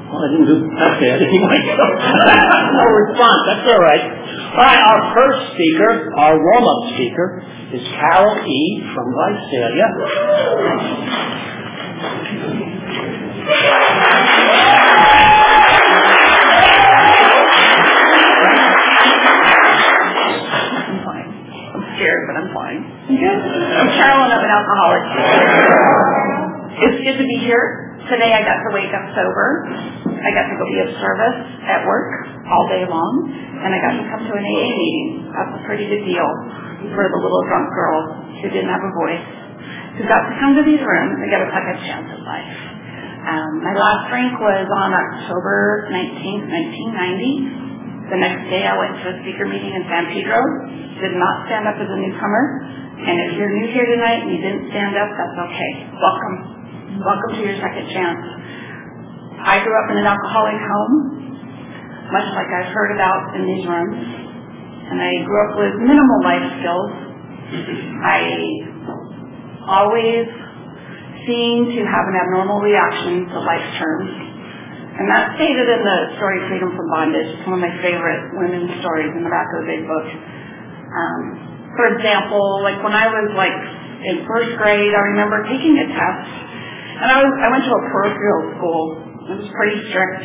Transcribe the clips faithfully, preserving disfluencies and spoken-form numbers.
Well, I didn't do that bad anyway, so no response. That's all right. All right, our first speaker, our warm-up speaker, is Carol E. from Visalia. I'm fine. I'm scared, but I'm fine. I'm Carolyn. I'm an alcoholic. It's good to be here. Today I got to wake up sober. I got to go be of service at work all day long, and I got to come to an A A meeting. That's a pretty good deal for the little drunk girl who didn't have a voice, who got to come to these rooms and get a second chance at life. Um, my last drink was on October nineteenth, nineteen ninety. The next day I went to a speaker meeting in San Pedro. Did not stand up as a newcomer, and if you're new here tonight and you didn't stand up, that's okay. Welcome. Welcome to your second chance. I grew up in an alcoholic home, much like I've heard about in these rooms, and I grew up with minimal life skills. I always seemed to have an abnormal reaction to life's terms, and that's stated in the story Freedom from Bondage. It's one of my favorite women's stories in the back of the big book. Um, for example, like when I was like in first grade, I remember taking a test. And I, was, I went to a parochial school. It was pretty strict,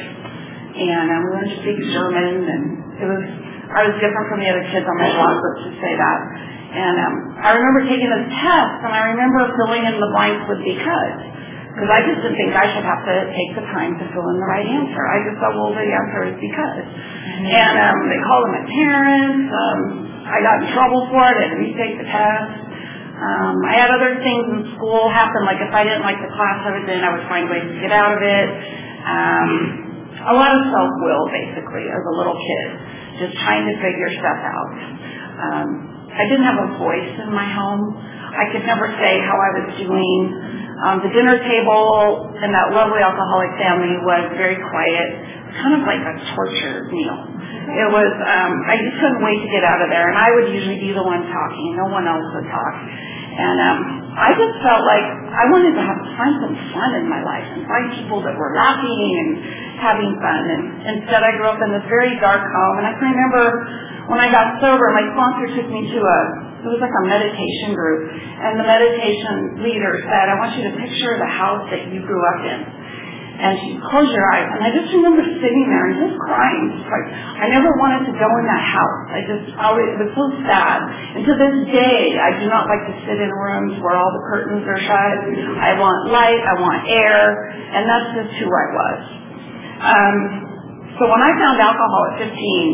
and um, we learned to speak German, and it was I was different from the other kids on my block, let's just say that. And um, I remember taking this test, and I remember filling in the blanks with because, because I just didn't think I should have to take the time to fill in the right answer. I just thought, well, the answer is because. Mm-hmm. And um, they called my parents. Um, I got in trouble for it. I had to retake the test. Um, I had other things in school happen, like if I didn't like the class I was in, I would find ways to get out of it. Um, a lot of self-will, basically, as a little kid, just trying to figure stuff out. Um, I didn't have a voice in my home. I could never say how I was doing. Um, the dinner table in that lovely alcoholic family was very quiet, kind of like a torture meal. It was, um, I just couldn't wait to get out of there, and I would usually be the one talking. No one else would talk. And um, I just felt like I wanted to have find some fun in my life and find people that were laughing and having fun. And instead, I grew up in this very dark home, and I can remember when I got sober, my sponsor took me to a, it was like a meditation group, and the meditation leader said, I want you to picture the house that you grew up in. And she closed your eyes, and I just remember sitting there and just crying. Just like, I never wanted to go in that house. I just always, it was so sad. And to this day, I do not like to sit in rooms where all the curtains are shut. I want light, I want air, and that's just who I was. Um, so when I found alcohol at fifteen,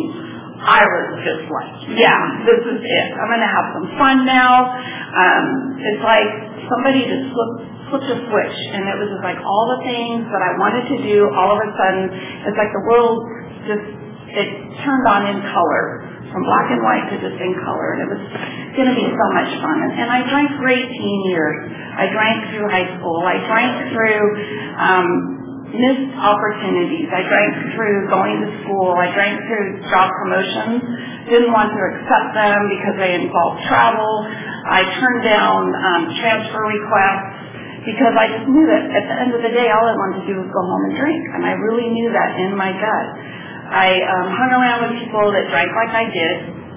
I was just like, yeah, this is it. I'm going to have some fun now. Um, it's like somebody just flipped flipped a switch, and it was just like all the things that I wanted to do, all of a sudden, it's like the world just, it turned on in color, from black and white to just in color, and it was going to be so much fun. And, and I drank for eighteen years. I drank through high school. I drank through um, missed opportunities. I drank through going to school. I drank through job promotions. Didn't want to accept them because they involved travel. I turned down um, transfer requests, because I just knew that at the end of the day, all I wanted to do was go home and drink. And I really knew that in my gut. I um, hung around with people that drank like I did.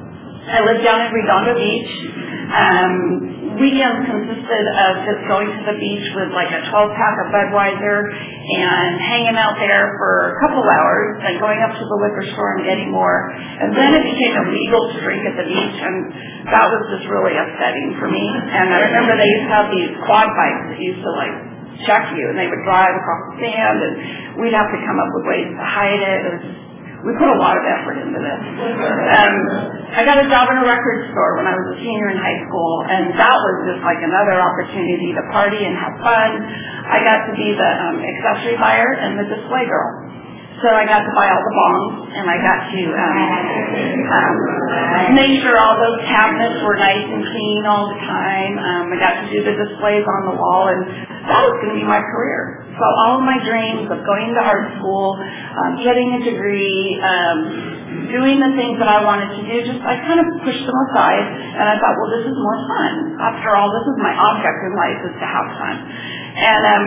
I lived down in Redondo Beach. Um, weekends consisted of just going to the beach with like a twelve pack of Budweiser and hanging out there for a couple hours and going up to the liquor store and getting more. And then it became illegal to drink at the beach, and that was just really upsetting for me. And I remember they used to have these quad bikes that used to like check you, and they would drive across the sand, and we'd have to come up with ways to hide it. It was We put a lot of effort into this. Um, I got a job in a record store when I was a senior in high school, and that was just like another opportunity to party and have fun. I got to be the um, accessory buyer and the display girl. So I got to buy all the bongs, and I got to um, um, make sure all those cabinets were nice and clean all the time. Um, I got to do the displays on the wall, and that was going to be my career. So all of my dreams of going to art school, um, getting a degree, um, doing the things that I wanted to do, just I kind of pushed them aside, and I thought, well, this is more fun. After all, this is my object in life, is to have fun. And um,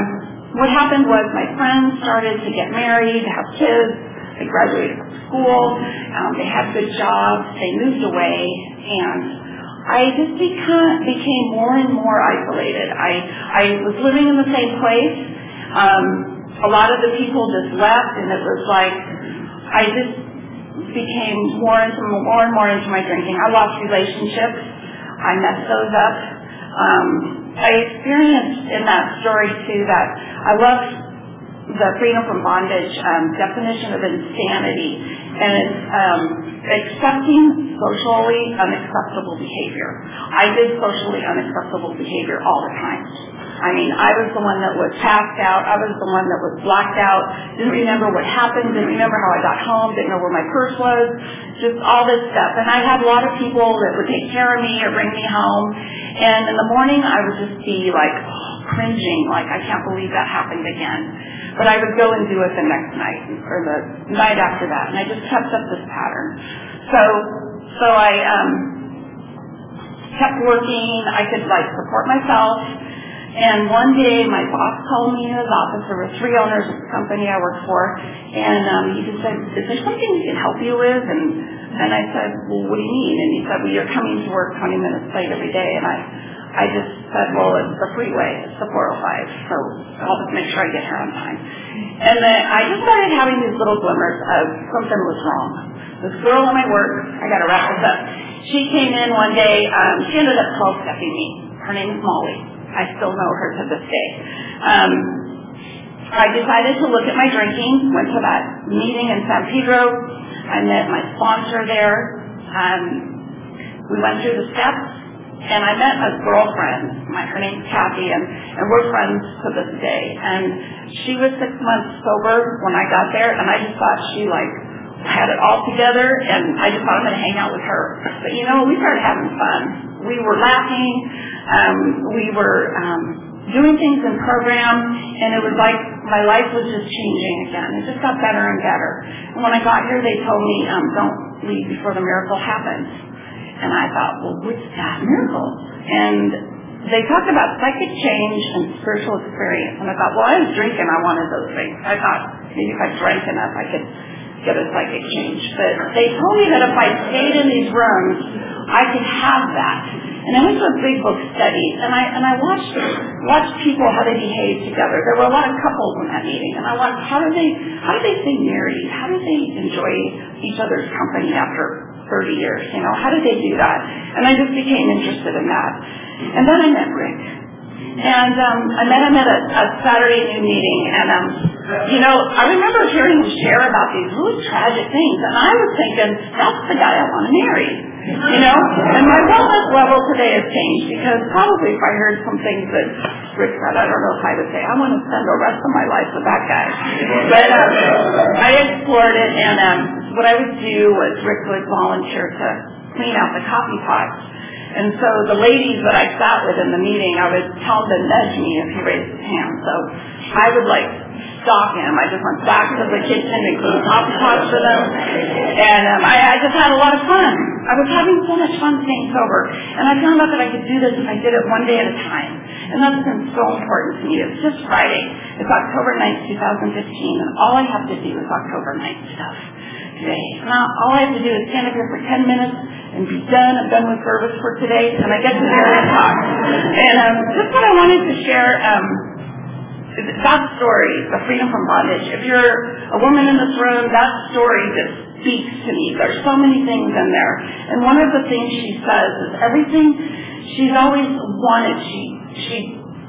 what happened was my friends started to get married, have kids. They graduated from school. Um, they had good jobs. They moved away, and I just became, became more and more isolated. I, I was living in the same place. Um, a lot of the people just left, and it was like I just became more and more and more into my drinking. I lost relationships. I messed those up. Um, I experienced in that story, too, that I loved the freedom from bondage um, definition of insanity, and it's um, accepting socially unacceptable behavior. I did socially unacceptable behavior all the time. I mean, I was the one that was passed out. I was the one that was blacked out, didn't remember what happened, didn't remember how I got home, didn't know where my purse was, just all this stuff. And I had a lot of people that would take care of me or bring me home. And in the morning, I would just be like oh, cringing, like I can't believe that happened again. But I would go and do it the next night or the night after that, and I just kept up this pattern. So, so I um, kept working. I could like support myself. And one day, my boss called me in his office. There were three owners of the company I worked for, and um, he just said, "Is there something we can help you with?" And and I said, "Well, what do you mean?" And he said, "Well, you're coming to work twenty minutes late every day." And I, I just said, "Well, it's the freeway. It's the four oh five, so I'll just make sure I get here on time." And then I just started having these little glimmers of something was wrong. This girl at my work, I got to wrap this up. She came in one day. Um, she ended up twelve-stepping me. Her name is Molly. I still know her to this day. Um, I decided to look at my drinking, went to that meeting in San Pedro. I met my sponsor there. Um, we went through the steps, and I met a girlfriend. My, her name's Kathy, and, and we're friends to this day. And she was six months sober when I got there, and I just thought she, like, had it all together, and I just thought I'm going to hang out with her. But, you know, we started having fun. We were laughing. Um, we were um, doing things in program, and it was like my life was just changing again. It just got better and better. And when I got here, they told me, um, don't leave before the miracle happens. And I thought, well, what's that miracle? And they talked about psychic change and spiritual experience. And I thought, well, I was drinking. I wanted those things. I thought maybe if I drank enough, I could get a psychic change. But they told me that if I stayed in these rooms, I could have that. And I went to a big book study, and I and I watched watched people how they behave together. There were a lot of couples in that meeting, and I watched how do they how do they stay married? How do they enjoy each other's company after thirty years? You know, how do they do that? And I just became interested in that. And then I met Rick. And um, I met him at a, a Saturday noon meeting, and um, you know, I remember hearing him share about these really tragic things, and I was thinking, that's the guy I want to marry, you know. And my wellness level today has changed because probably if I heard some things that Rick said, I don't know if I would say I want to spend the rest of my life with that guy. But um, I explored it, and um, what I would do was Rick would volunteer to clean out the coffee pots. And so the ladies that I sat with in the meeting, I would tell them to nudge me if he raised his hand. So I would like stalk him. I just went back to the kitchen and cleaned coffee pots for them. And um, I, I just had a lot of fun. I was having so much fun staying sober. And I found out that I could do this if I did it one day at a time. And that's been so important to me. It's just Friday. It's October ninth, twenty fifteen. And all I have to do is October ninth stuff today. Now, all I have to do is stand up here for ten minutes and be done. I'm done with service for today, and I get to hear and talk. And um, just what I wanted to share, um, that story, the freedom from bondage. If you're a woman in this room, that story just speaks to me. There's so many things in there. And one of the things she says is everything she's always wanted, she, she,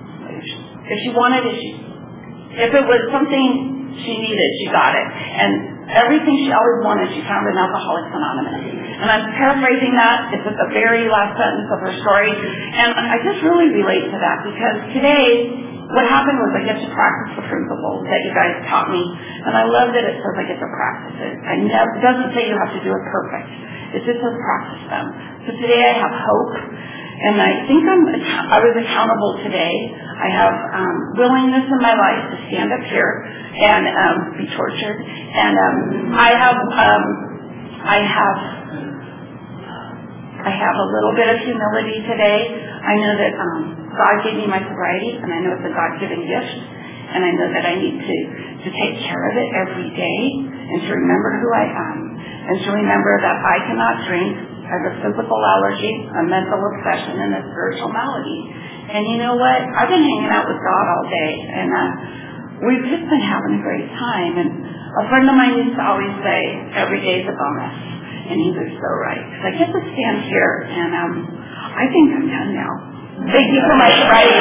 if she wanted it, she, if it was something she needed, she got it. And everything she always wanted, she found in Alcoholics Anonymous. And I'm paraphrasing that. It's at the very last sentence of her story. And I just really relate to that because today, what happened was I get to practice the principles that you guys taught me. And I love that it says I get to practice it. I never, it doesn't say you have to do it perfect. It just says practice them. So today I have hope. And I think I'm, I was accountable today. I have um, willingness in my life to stand up here and um, be tortured. And um, I have, um, I have, I have a little bit of humility today. I know that um, God gave me my sobriety, and I know it's a God-given gift. and I know that I need to, to take care of it every day, and to remember who I am, and to remember that I cannot drink as a physical allergy, a mental obsession, and a spiritual malady. And you know what? I've been hanging out with God all day, and uh, we've just been having a great time. And a friend of mine used to always say, every day's a bonus. And he was so right. Because I get to stand here, and um, I think I'm done now. Thank you so much, Friday.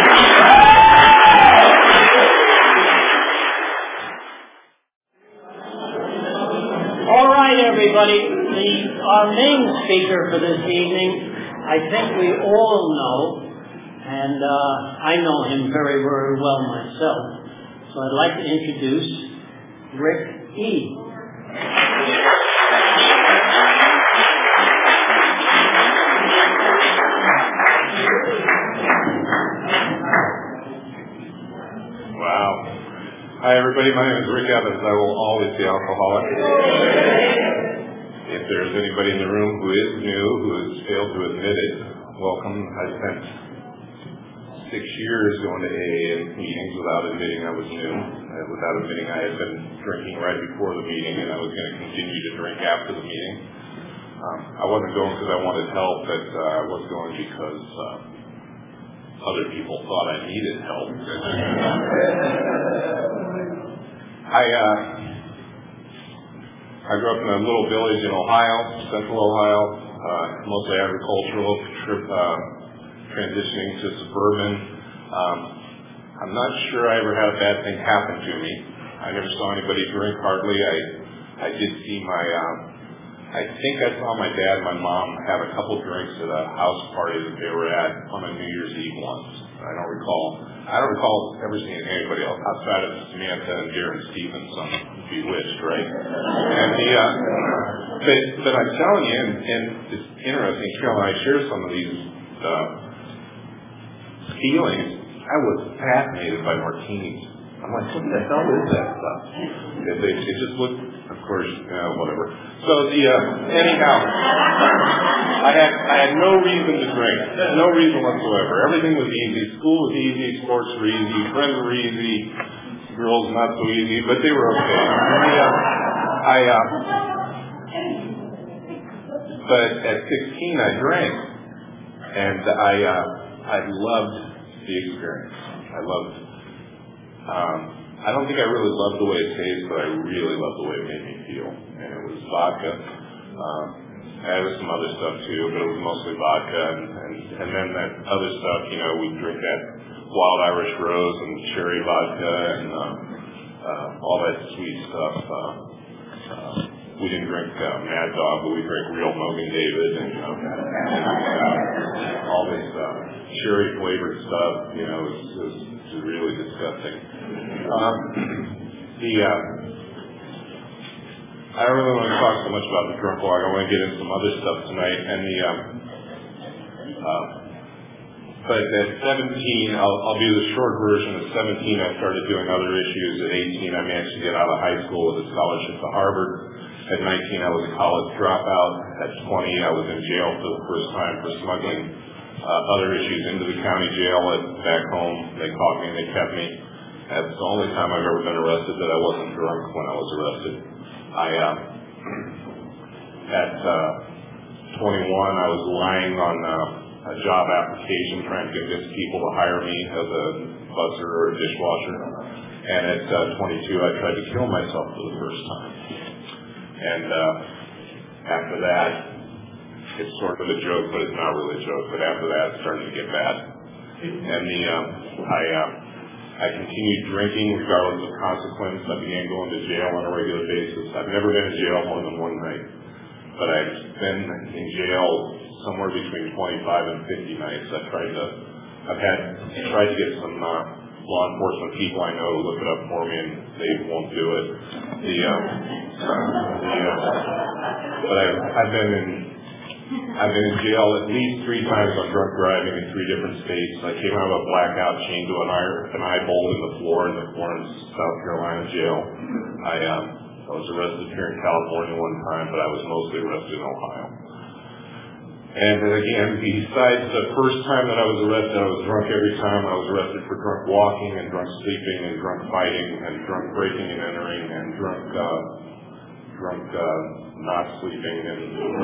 All right, everybody. The, our main speaker for this evening, I think we all know, and uh, I know him very, very well myself. So I'd like to introduce Rick E. Wow. Hi, everybody. My name is Rick Evans. I will always be alcoholic. If there's anybody in the room who is new, who has failed to admit it, welcome. I spent six years going to A A meetings without admitting I was new, uh, without admitting I had been drinking right before the meeting, and I was going to continue to drink after the meeting. Um, I wasn't going because I wanted help, but uh, I was going because uh, other people thought I needed help. I uh, I grew up in a little village in Ohio, central Ohio, uh, mostly agricultural, trip, uh, transitioning to suburban. Um, I'm not sure I ever had a bad thing happen to me. I never saw anybody drink hardly. I I did see my, um, I think I saw my dad and my mom have a couple drinks at a house party that they were at on a New Year's Eve once. I don't recall. I don't recall ever seeing anybody else outside of Samantha and Darren Stevens on Bewitched, right? And the, uh, but, but I'm telling you, and, and it's interesting, Carol and I share some of these uh, feelings. I was fascinated by martinis. I'm like, what the hell is that stuff? It, they, it just looked, of course, uh, whatever. So the uh, anyhow, I had I had no reason to drink, no reason whatsoever. Everything was easy. School was easy. Sports were easy. Friends were easy. Girls not so easy, but they were okay. And, uh, I uh, but at sixteen I drank, and I uh, I loved the experience. I loved. Um, I don't think I really loved the way it tastes, but I really loved the way it made me feel. And it was vodka. Um, I had some other stuff too, but it was mostly vodka. And, and, and then that other stuff, you know, we'd drink that Wild Irish Rose and cherry vodka and uh, uh, all that sweet stuff. Uh, uh, we didn't drink uh, Mad Dog, but we drank real Mogan David and, uh, and uh, all this uh, cherry flavored stuff. You know, it was, it was just really disgusting. Um, the uh, I don't really want to talk so much about the drunk walk. I want to get into some other stuff tonight. And the um, uh, but at seventeen, I'll, I'll do the short version. At seventeen, I started doing other issues. At eighteen, I managed to get out of high school with a scholarship to Harvard. At nineteen, I was a college dropout. At twenty, I was in jail for the first time for smuggling uh, other issues into the county jail. At back home, they caught me and they kept me. That's the only time I've ever been arrested that I wasn't drunk when I was arrested. I, uh, at uh, twenty-one, I was lying on uh, a job application trying to convince people to hire me as a busser or a dishwasher. And at uh, twenty-two, I tried to kill myself for the first time. And uh, after that, it's sort of a joke, but it's not really a joke. But after that, it started to get bad. And the uh, I. Uh, I continued drinking regardless of consequence. I began going to jail on a regular basis. I've never been in jail more than one night, but I've been in jail somewhere between twenty-five and fifty nights. I've tried to, I've had tried to get some uh, law enforcement people I know to look it up for me, and they won't do it. The, uh, the uh, but I've, I've been in. I've been in jail at least three times on drunk driving in three different states. I came out of a blackout chained to an eye, an eye bolt in the floor in the Florence, South Carolina jail. I, um, I was arrested here in California one time, but I was mostly arrested in Ohio. And again, besides the first time that I was arrested, I was drunk every time. I was arrested for drunk walking and drunk sleeping and drunk fighting and drunk breaking and entering and drunk, uh, drunk, uh, not sleeping. And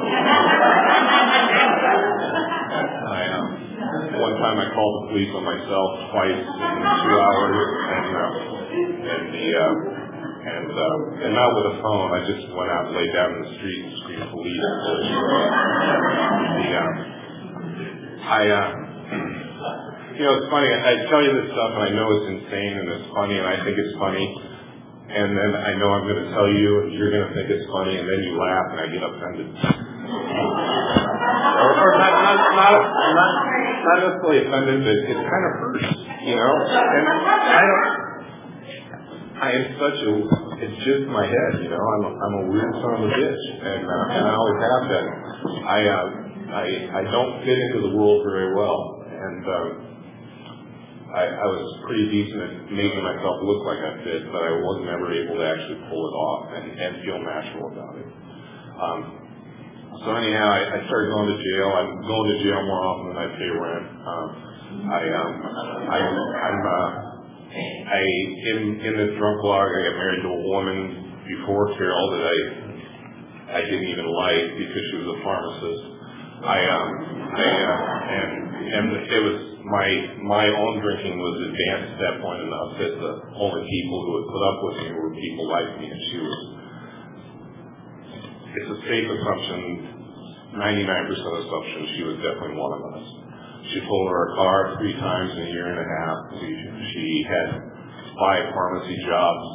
I, um, one time I called the police on myself twice in two hours, and, uh, and the, uh, and, uh, and not with a phone. I just went out and laid down in the street and screamed police. The, uh, I, uh, you know, it's funny. I tell you this stuff, and I know it's insane, and it's funny, and I think it's funny. And then I know I'm going to tell you, and you're going to think it's funny, and then you laugh, and I get offended. or, or not, not, not, not, not necessarily offended, but it kind of hurts, you know. And I don't. I am such a. It's just my head, you know. I'm a, I'm a weird son of a bitch, and uh, and I always have been. I uh, I I don't fit into the world very well, and. Um, I, I was pretty decent at making myself look like I fit, but I was never able to actually pull it off and, and feel natural about it. Um, so anyhow, I, I started going to jail. I'm going to jail more often than I pay rent. Um, I, um, I, I'm, uh, I in in this drunk log, I got married to a woman before Carol that I I didn't even like because she was a pharmacist. I um, I uh, and and it was. My my own drinking was advanced at that point enough that the only people who would put up with me were people like me, and she was. It's a safe assumption, ninety-nine percent assumption, she was definitely one of us. She pulled her car three times in a year and a half. She, she had five pharmacy jobs,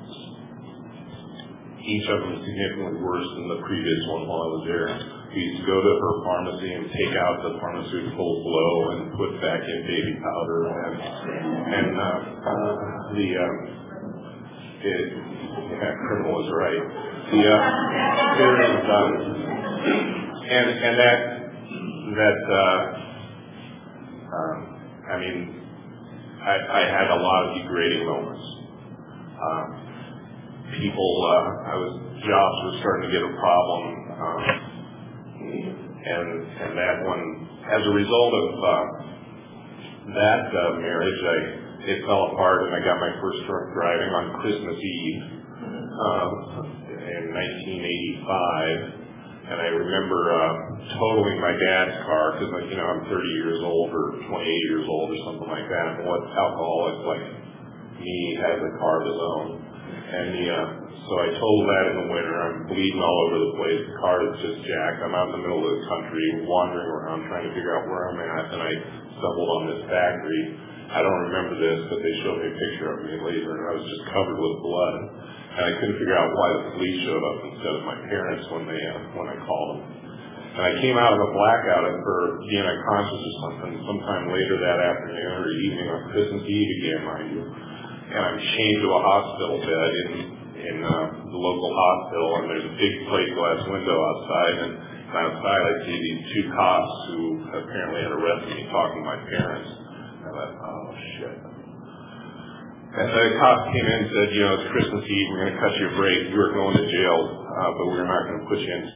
each of them significantly worse than the previous one while I was there. We used to go to her pharmacy and take out the pharmaceutical blow and put back in baby powder, and and uh, uh, the um, it, yeah, criminal is right. The uh, there is um, and and that that uh, um, I mean I, I had a lot of degrading moments. Um, people, uh, I was jobs were starting to get a problem. Um, And and that one, as a result of uh, that uh, marriage, I it fell apart, and I got my first drunk driving on Christmas Eve um, in nineteen eighty-five. And I remember uh, totaling my dad's car because, like, you know, I'm thirty years old or twenty-eight years old or something like that. And what alcoholic like me has a car of his own? And the uh, So I told that in the winter. I'm bleeding all over the place. The car is just jacked. I'm out in the middle of the country wandering around trying to figure out where I'm at, and I stumbled on this factory. I don't remember this, but they showed me a picture of me later, and I was just covered with blood. And I couldn't figure out why the police showed up instead of my parents when they uh, when I called them. And I came out of a blackout for being unconscious or something sometime later that afternoon or evening on Christmas Eve again, mind you. And I'm chained to a hospital bed in in uh, the local hospital, and there's a big plate glass window outside, and outside I see these two cops who apparently had arrested me talking to my parents. And I thought, oh shit. And the cops came in and said, you know, it's Christmas Eve, we're going to cut you a break. You are going to jail, uh, but we're not going to put you in.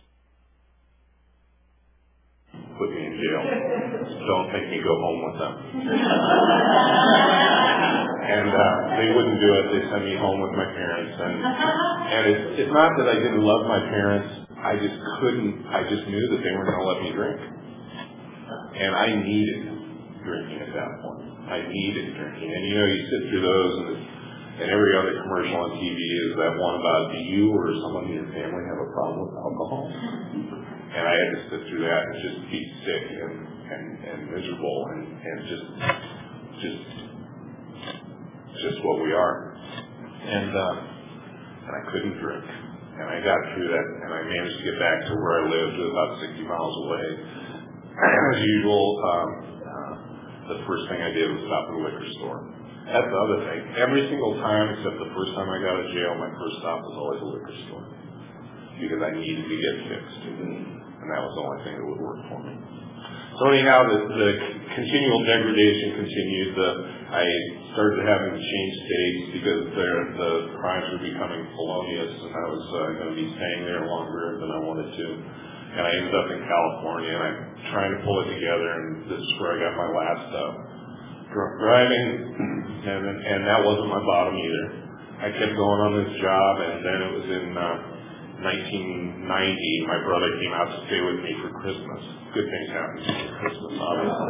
Put me in jail. Don't make me go home with them. And uh, they wouldn't do it. They sent me home with my parents. And and it's, it's not that I didn't love my parents. I just couldn't. I just knew that they weren't going to let me drink. And I needed drinking at that point. I needed drinking. And you know, you sit through those, and, and every other commercial on T V is that one about, do you or someone in your family have a problem with alcohol? And I had to sit through that and just be sick and, and, and miserable and, and just just just what we are. And uh, and I couldn't drink. And I got through that, and I managed to get back to where I lived, it was about sixty miles away. As usual, um, uh, the first thing I did was stop at a liquor store. That's the other thing. Every single time, except the first time I got out of jail, my first stop was always a liquor store. Because I needed to get fixed. And that was the only thing that would work for me. So anyhow, the, the continual degradation continued. The, I started having to change states because the crimes were becoming felonious, and I was uh, going to be staying there longer than I wanted to. and I ended up in California, and I'm trying to pull it together, and this is where I got my last uh, drunk driving, and and that wasn't my bottom either. I kept going on this job, and then it was in uh, nineteen ninety, my brother came out to stay with me for Christmas. Good things happen for Christmas, obviously.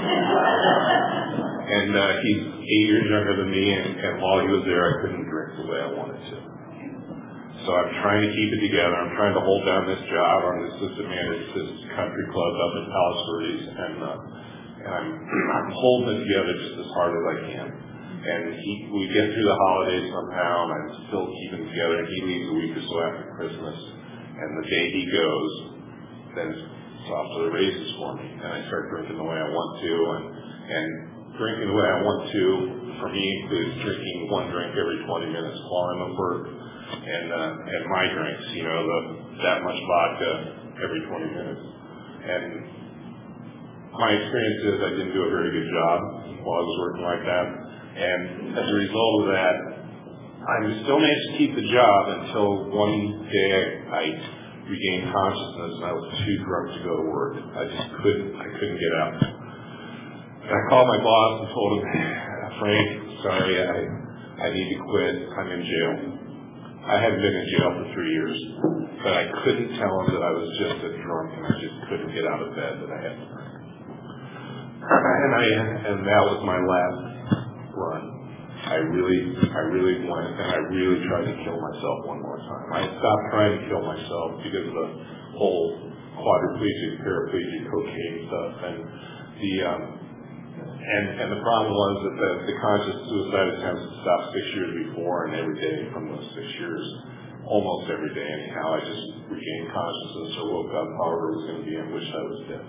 And uh, he's eight years younger than me, and, and while he was there, I couldn't drink the way I wanted to. So I'm trying to keep it together. I'm trying to hold down this job. I'm the assistant manager at this country club up in Palos Verdes, and, uh, and I'm, I'm holding it together just as hard as I can. And he, we get through the holidays somehow, and I'm still keeping it together. And he leaves a week or so after Christmas, and the day he goes, then it's off to the races for me. And I start drinking the way I want to, and, and drinking the way I want to, for me, includes drinking one drink every twenty minutes while I'm at work. And uh, and my drinks, you know, the, that much vodka every twenty minutes. And my experience is I didn't do a very good job while I was working like that. And as a result of that, I still managed to keep the job until one day I, I regained consciousness and I was too drunk to go to work. I just couldn't, I couldn't get out. And I called my boss and told him, Frank, sorry, I, I need to quit. I'm in jail. I hadn't been in jail for three years, but I couldn't tell him that I was just a drunk and I just couldn't get out of bed that I had to drink. And I, and that was my last run. I really, I really went and I really tried to kill myself one more time. I stopped trying to kill myself because of the whole quadriplegic, paraplegic, cocaine stuff, and the, um, And, and the problem was that the, the conscious suicide attempts stopped six years before, and every day from those six years, almost every day anyhow, I just regained consciousness or woke up however it was going to be and wished I was dead.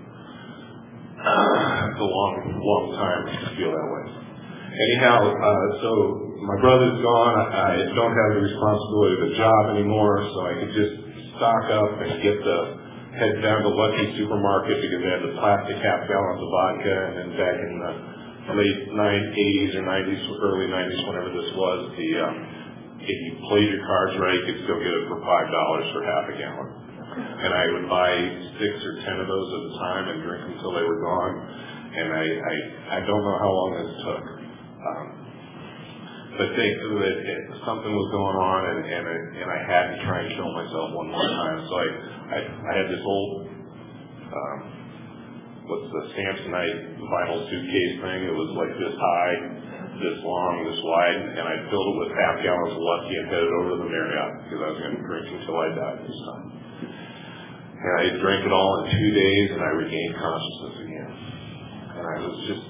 Uh, it's a long, long time to feel that way. Anyhow, uh, so my brother's gone. I, I don't have the responsibility of the job anymore, so I could just stock up and get the head down to Lucky Supermarket because they had the plastic half gallons of vodka, and then back in the late eighties or nineties, early nineties, whenever this was, the um, if you played your cards right, you could still get it for five dollars for half a gallon. And I would buy six or ten of those at a time and drink until they were gone. And I I, I don't know how long this took. Um, But they, it, it, something was going on, and and, it, and I had to try and kill myself one more time. So I, I, I had this old, um, what's the Samsonite vinyl suitcase thing? It was like this high, this long, this wide, and I filled it with half gallons of Lucky and headed over to the Marriott because I was going to drink until I died this time. And I drank it all in two days, and I regained consciousness again. And I was just,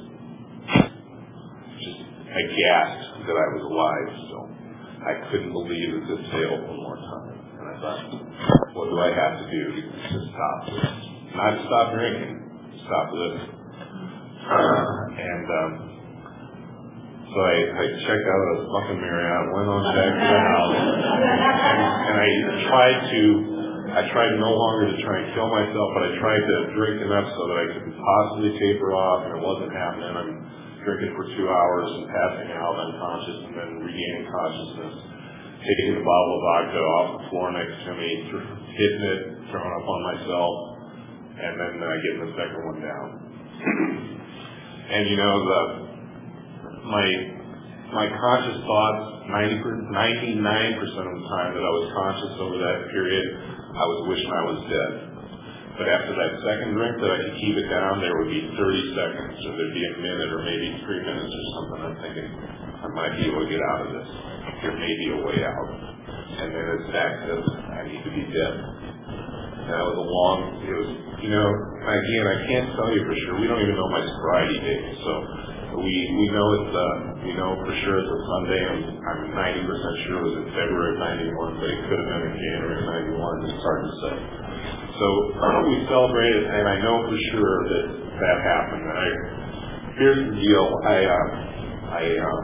just aghast that I was alive still. I couldn't believe that this failed one more time. And I thought, what do I have to do to stop this? Not to stop drinking, to stop living. Uh, and um, so I, I checked out of the fucking Marriott, went on back to the house, and, and I tried to, I tried no longer to try and kill myself, but I tried to drink enough so that I could possibly taper off, and it wasn't happening. I'm drinking for two hours and passing out unconscious and then regaining consciousness, taking the bottle of vodka off the floor next to me, hitting it, throwing up on myself, and then uh, getting the second one down. And you know, the my my conscious thoughts, ninety-nine percent of the time that I was conscious over that period, I was wishing I was dead. But after that second drink that I could keep it down, there would be thirty seconds, or there'd be a minute, or maybe three minutes or something. I'm thinking, I might be able to get out of this. There may be a way out. And then it's back to, I need to be dead. And that was a long, it was, you know, again, I can't tell you for sure. We don't even know my sobriety date. So we we know it's, uh, we know for sure it's a Sunday. I'm, I'm ninety percent sure it was in February of ninety-one, but it could have been in January of ninety-one. It's hard to say. So uh, we celebrated, and I know for sure that that happened. I, here's the deal. I, uh, I, um,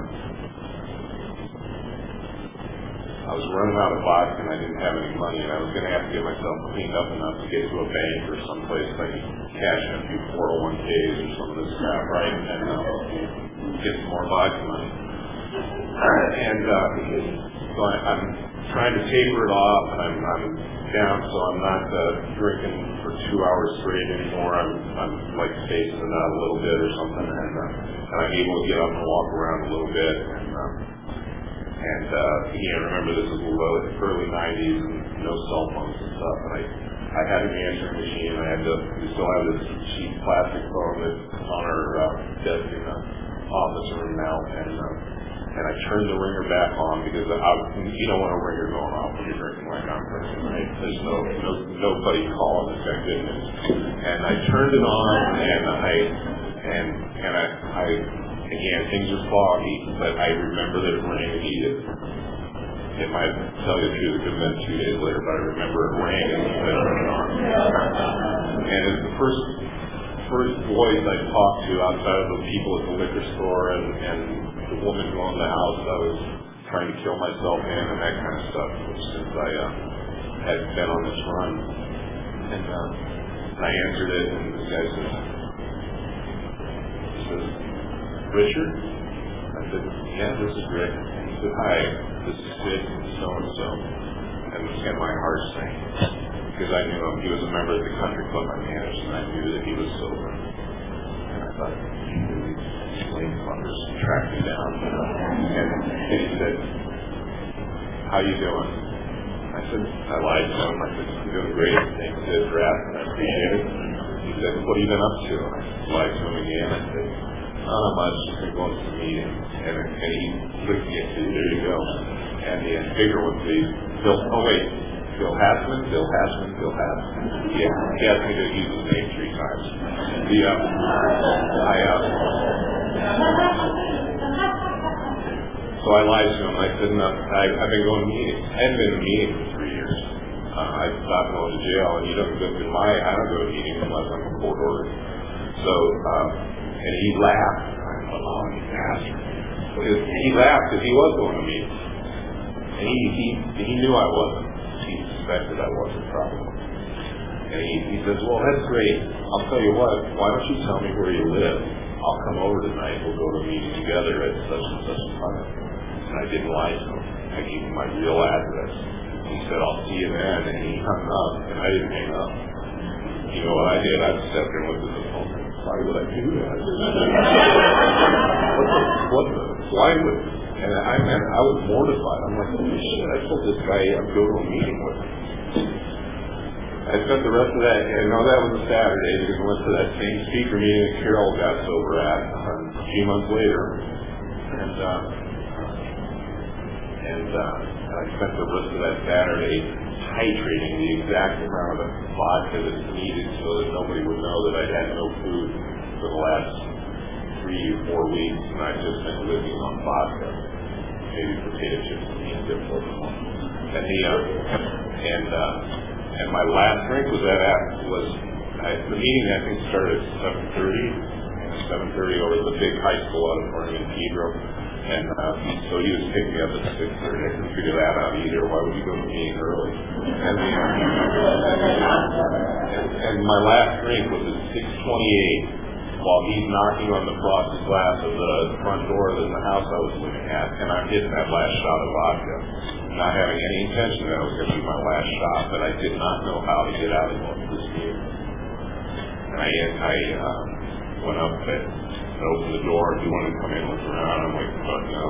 I was running out of vodka, and I didn't have any money, and I was going to have to get myself cleaned up enough to get to a bank or someplace I could cash in a few four oh one k's or some of this crap, right, and uh, get some more vodka money. And uh, so I, I'm trying to taper it off. I'm, I'm down, so I'm not uh, drinking for two hours straight anymore. I'm, I'm like spacing it out a little bit or something, and, uh, and I'm able to get up and walk around a little bit. And, um, and uh, again, remember this is the early nineties and no cell phones and stuff. And I, I had an answering machine. I had to. We still have this cheap plastic phone that's on our uh, desk in the office room now, and. Uh, And I turned the ringer back on because I, you don't want a ringer going off when you're drinking like I'm drinking, right? There's no, no nobody calling, thank goodness. And I turned it on, and I, and and I, I again, things are foggy, but I remember that it rang immediately. It might tell you the truth, it could have been two days later, but I remember it rang and I turned it on. And it's the first first voice I talked to outside of the people at the liquor store and, and the woman who owned the house I was trying to kill myself in and that kind of stuff since I uh, had been on this run. And uh, I answered it, and the guy says, he says, Richard? I said, yeah, this is Rick. And he said, hi, this is Sid and so-and-so. And and my heart sank because I knew him. He was a member of the country club I managed, and I knew that he was sober. And I thought, Lane Plumbers tracked me down, you know, and, and he said, how you doing? I said, I lied to him. I said, I'm doing great. Thanks to his draft, and I appreciate it. He said, what have you been up to? I lied to him again. I said, not oh, much, just been going to some meetings. And, and he looked at me, there you go. And the bigger one, please. Bill, oh wait, Bill Hassman, Bill Hassman, Bill Hassman. Yeah, he asked me to use his name three times. The, uh, I, uh, So I lied to him. I said, no, I, I've been going to meetings. I hadn't been to meetings for three years. Uh, I stopped going to jail, and he doesn't go to my, I don't go to meetings unless I'm a court order. So, um, and he laughed. I thought, oh, you bastard. He laughed because he was going to meetings. And he, he, he knew I wasn't. He suspected I wasn't, probably. And he, he says, well, that's great. I'll tell you what, why don't you tell me where you live? I'll come over tonight. We'll go to a meeting together at such and such a time. And I didn't lie to him. I gave him my real address. He said, I'll see you then. And he hung up, and I didn't hang up. You know what I did? I stepped there and looked at the phone. Why would I do that? what the, what the, why would, and I mean, I was mortified. I'm like, holy shit, I told this guy I'd go to a meeting with him. I spent the rest of that, and no, that was a Saturday, because I went to that same speaker meeting that Carol got sober at um, a few months later. And, uh, and, uh, I spent the rest of that Saturday titrating the exact amount of vodka that's needed so that nobody would know that I'd had no food for the last three or four weeks, and I'd just been living on vodka, maybe potato chips and bean dip for them. And the, uh, and, uh, and my last drink was at, was, I, the meeting I think started at seven thirty, seven thirty over the big high school auditorium in Pedro. And uh, so he was picking me up at six thirty. I couldn't figure that out either. Why would you go to the meeting early? And, the, and, and my last drink was at six twenty-eight while he's knocking on the frosted glass of the front door of the house I was living at. And I'm getting that last shot of vodka, not having any intention that it was going to be my last shot, but I did not know how to get out of this meeting. And I, I uh, went up and opened the door. If you wanted to come in and look around, I'm like, fuck no.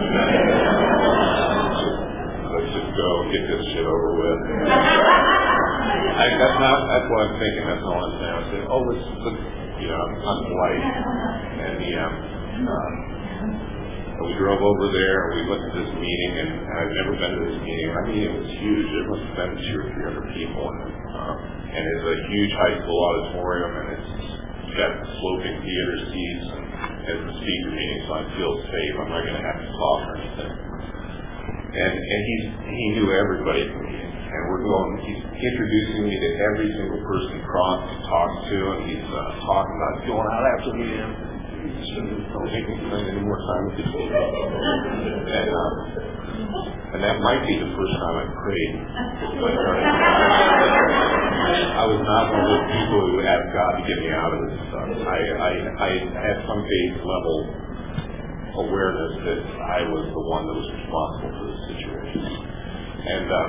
Let's just go get this shit over with. I, that's not, that's what I'm thinking. That's all I'm saying. I said, oh, let's, let's you know, I'm, I'm polite. And the, um, um, we drove over there and we looked at this meeting, and, and I've never been to this meeting. Our meeting was huge. It must have been two or three hundred people, and, uh, and it's a huge high school auditorium, and it's got sloping theater seats, and it's a speaker meeting, so I feel safe. I'm not going to have to cough or anything. And and he's he knew everybody from me, and we're going. He's introducing me to every single person Cross talks to, and he's uh, talking about going out after me. Don't make me spend any more time with these people. And, uh, and that might be the first time I prayed. I was not one of those people who asked God to get me out of this stuff. I, I, I had some base level awareness that I was the one that was responsible for this situation. And um,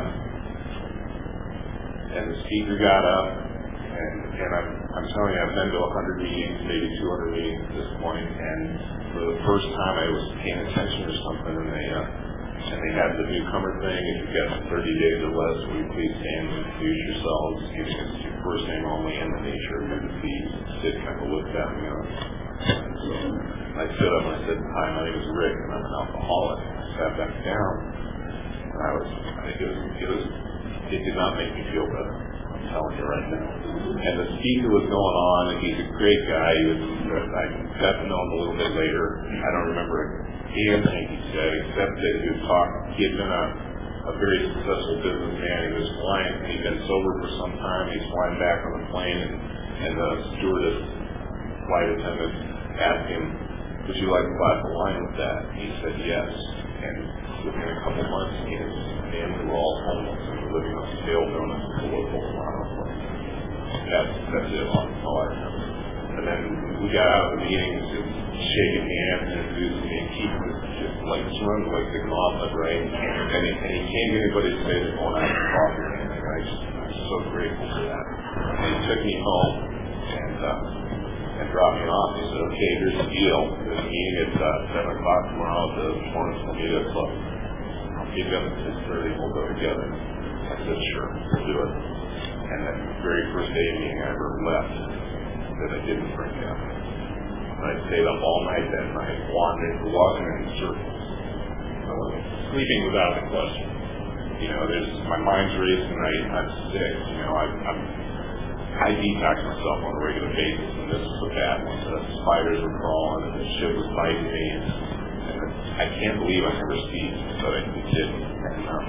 and the speaker got up, and, and I'm, I'm telling you, I've been to one hundred meetings, maybe two hundred meetings at this point, and for the first time I was paying attention to something, and they uh, and they had the newcomer thing. If you've got thirty days or less, will you please stand and introduce yourselves, giving us your first name only and the nature of your disease. Sid kind of looked at me, you know. So I stood up and I said, "Hi, my name is Rick, and I'm an alcoholic." I sat back down, and I was, I think it was, it was, it did not make me feel better. I'm telling you right now. And the speaker was going on, and he's a great guy. He was, I got to know him a little bit later. I don't remember anything he said, except that he was talking. He had been a, a very successful businessman. He was flying. He'd been sober for some time. He's flying back on the plane, and, and the stewardess, flight attendant, asked him, "Would you like a glass of wine with that?" He said yes. And within a couple months, he and his family were all homeless and were living on stale donuts at the local Toronto place. That's, that's it, all, all I remember. And then we got out of the meetings, just shaking hands and introducing me, and Keith was just like swimming like the gauntlet, right? And he, and he came to anybody to say they're going out for coffee or anything. I just, I'm so grateful for that. And he took me home and uh, and dropped me off. He said, "Okay, here's the deal. There's a meeting at uh, seven o'clock tomorrow at the Torrance Media Club. I'll pick you up at six thirty and we'll go together." I said, "Sure, we'll do it." And that very first day meeting I ever left, that I didn't drink up. I stayed up all night that night, wandering, walking in circles. I wasn't sleeping without a question. You know, there's my mind's racing, and I, I'm sick. You know, I, I'm, I detox myself on a regular basis, and this was a bad one. The spiders were crawling, and the shit was biting me, and, and I can't believe I never sneezed, but I didn't. And, um,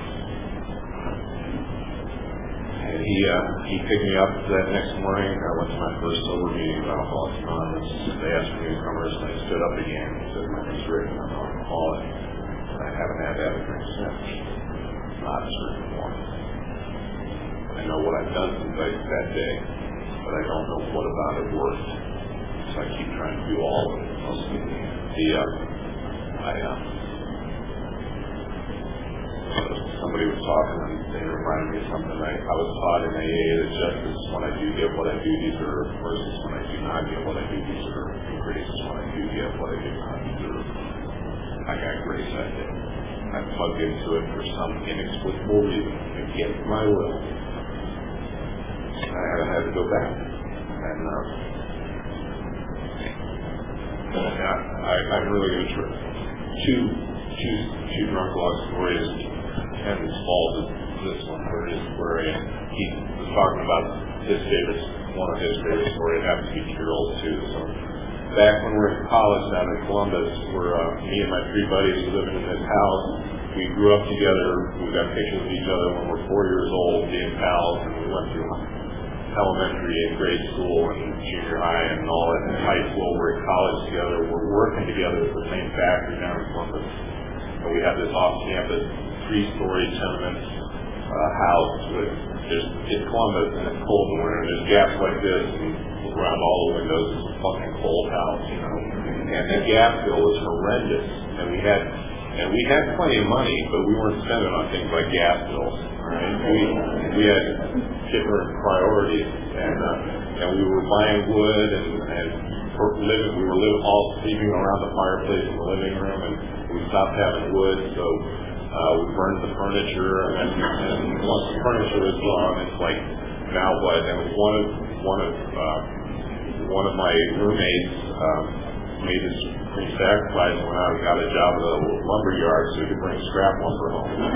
And he uh, he picked me up that next morning. I went to my first sober meeting with Alcoholics Anonymous. They asked for newcomers, and I stood up again and said, "My name's Rick, and I'm an alcoholic. I haven't had that drink since. Not a certain one. I know what I've done since I, that day, but I don't know what about it worked. So I keep trying to do all of it." The uh, I uh, somebody was talking and they reminded me of something. I, I was taught in A A that justice is when I do get what I do deserve, versus when I do not get what I do deserve, and grace is when I do get what I do not deserve. I got grace that day. I plugged into it for some inexplicable reason against my will. I haven't had to go back. And uh, yeah, I, I'm really going to try two, two, two drunk log stories. And as small as this one, where, is, where he was talking about his favorite, one of his favorite stories. It happens to be two-year-old too. So back when we were in college down in Columbus, where uh, me and my three buddies were living in this house, we grew up together. We got pictures of each other when we were four years old, being pals, and we went through elementary and grade school and junior high and all that. In high school, we're in college together. We're working together at the same factory down in Columbus. And we have this off-campus three-story tenement uh, house with just in Columbus, and it's cold in winter. There's gaps like this and around all the windows. It's a fucking cold house, you know. And the gas bill was horrendous, and we had and we had plenty of money, but we weren't spending on things like gas bills. Right? We we had different priorities, and uh, and we were buying wood and and living. We were living all sleeping around the fireplace in the living room, and we stopped having wood, so. Uh, we burned the furniture, and, and once the furniture was gone, it's like, now what? And one of one of uh, one of my roommates um, made this supreme sacrifice and went out and got a job at a lumber yard so he could bring scrap lumber home. and,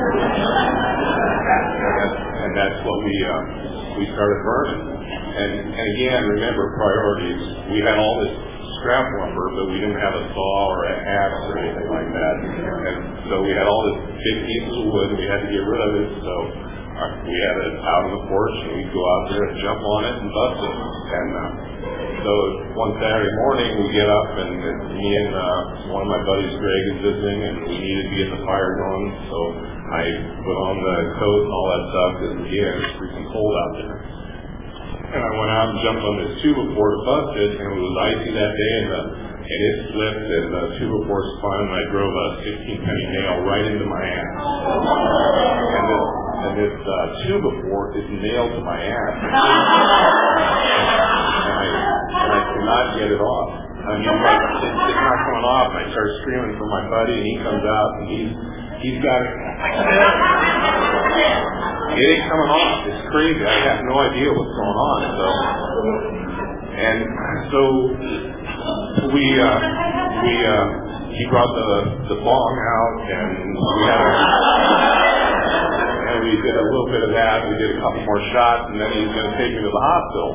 that's, and that's what we uh, we started burning. And, and again, remember priorities. We had all this scrap lumber, but we didn't have a saw or an axe or anything like that. And so we had all this big pieces of wood, and we had to get rid of it. So uh, we had it out on the porch, and we'd go out there and jump on it and bust it. And uh, so one Saturday morning, we get up, and me and uh, one of my buddies, Greg, is visiting, and we needed to get the fire going. So I put on the coat and all that stuff, because again, it's freaking cold out there. And I went out and jumped on this two before to bust it, and it was icy that day, and, the, and it slipped, and the two before spun, and I drove a sixteen penny nail right into my ass. And this, and this uh, tuba fork is nailed to my ass. and, I, and I cannot get it off. I mean, like, it, it's not coming off. And I start screaming for my buddy, and he comes out, and he's, he's got it. It ain't coming off. It's crazy. I have no idea what's going on. So, and so we, uh, we, uh, he brought the the bong out, and we had a, and we did a little bit of that. We did a couple more shots, and then he was going to take me to the hospital.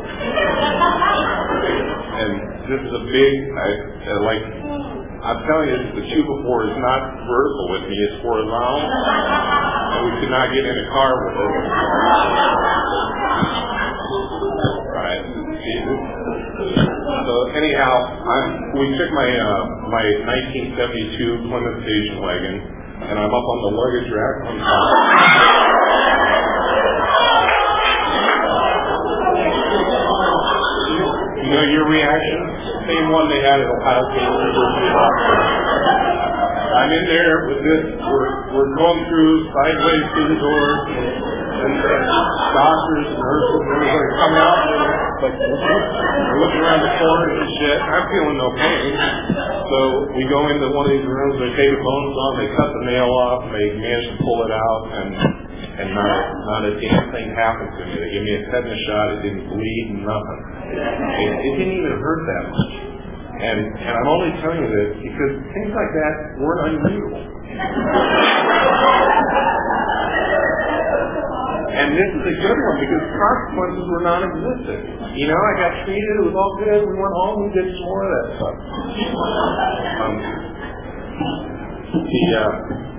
And this is a big, I, I like. I'm telling you, the tuba four is not vertical with me, it's horizontal. And we could not get in a car with it. Alright. So anyhow, I'm, we took my uh, my nineteen seventy-two Plymouth station wagon, and I'm up on the luggage rack on top. You know your reaction? Same one they had at Ohio State University Hospital. I'm in there with this, we're, we're going through sideways through the doors, and, and doctors and nurses and everybody come out, and like, they're looking around the corner and shit. I'm feeling no pain. So we go into one of these rooms, they take the bones on, they cut the nail off, and they manage to pull it out, and and not a, not a damn thing happened to me. They gave me a tetanus shot, it didn't bleed, nothing. It, it, it didn't even hurt that much. And, and I'm only telling you this because things like that weren't unusual. And this is a good one because consequences were non-existent. You know, I got treated, it was all good, we went home, we did some more of that stuff. Um, the, uh,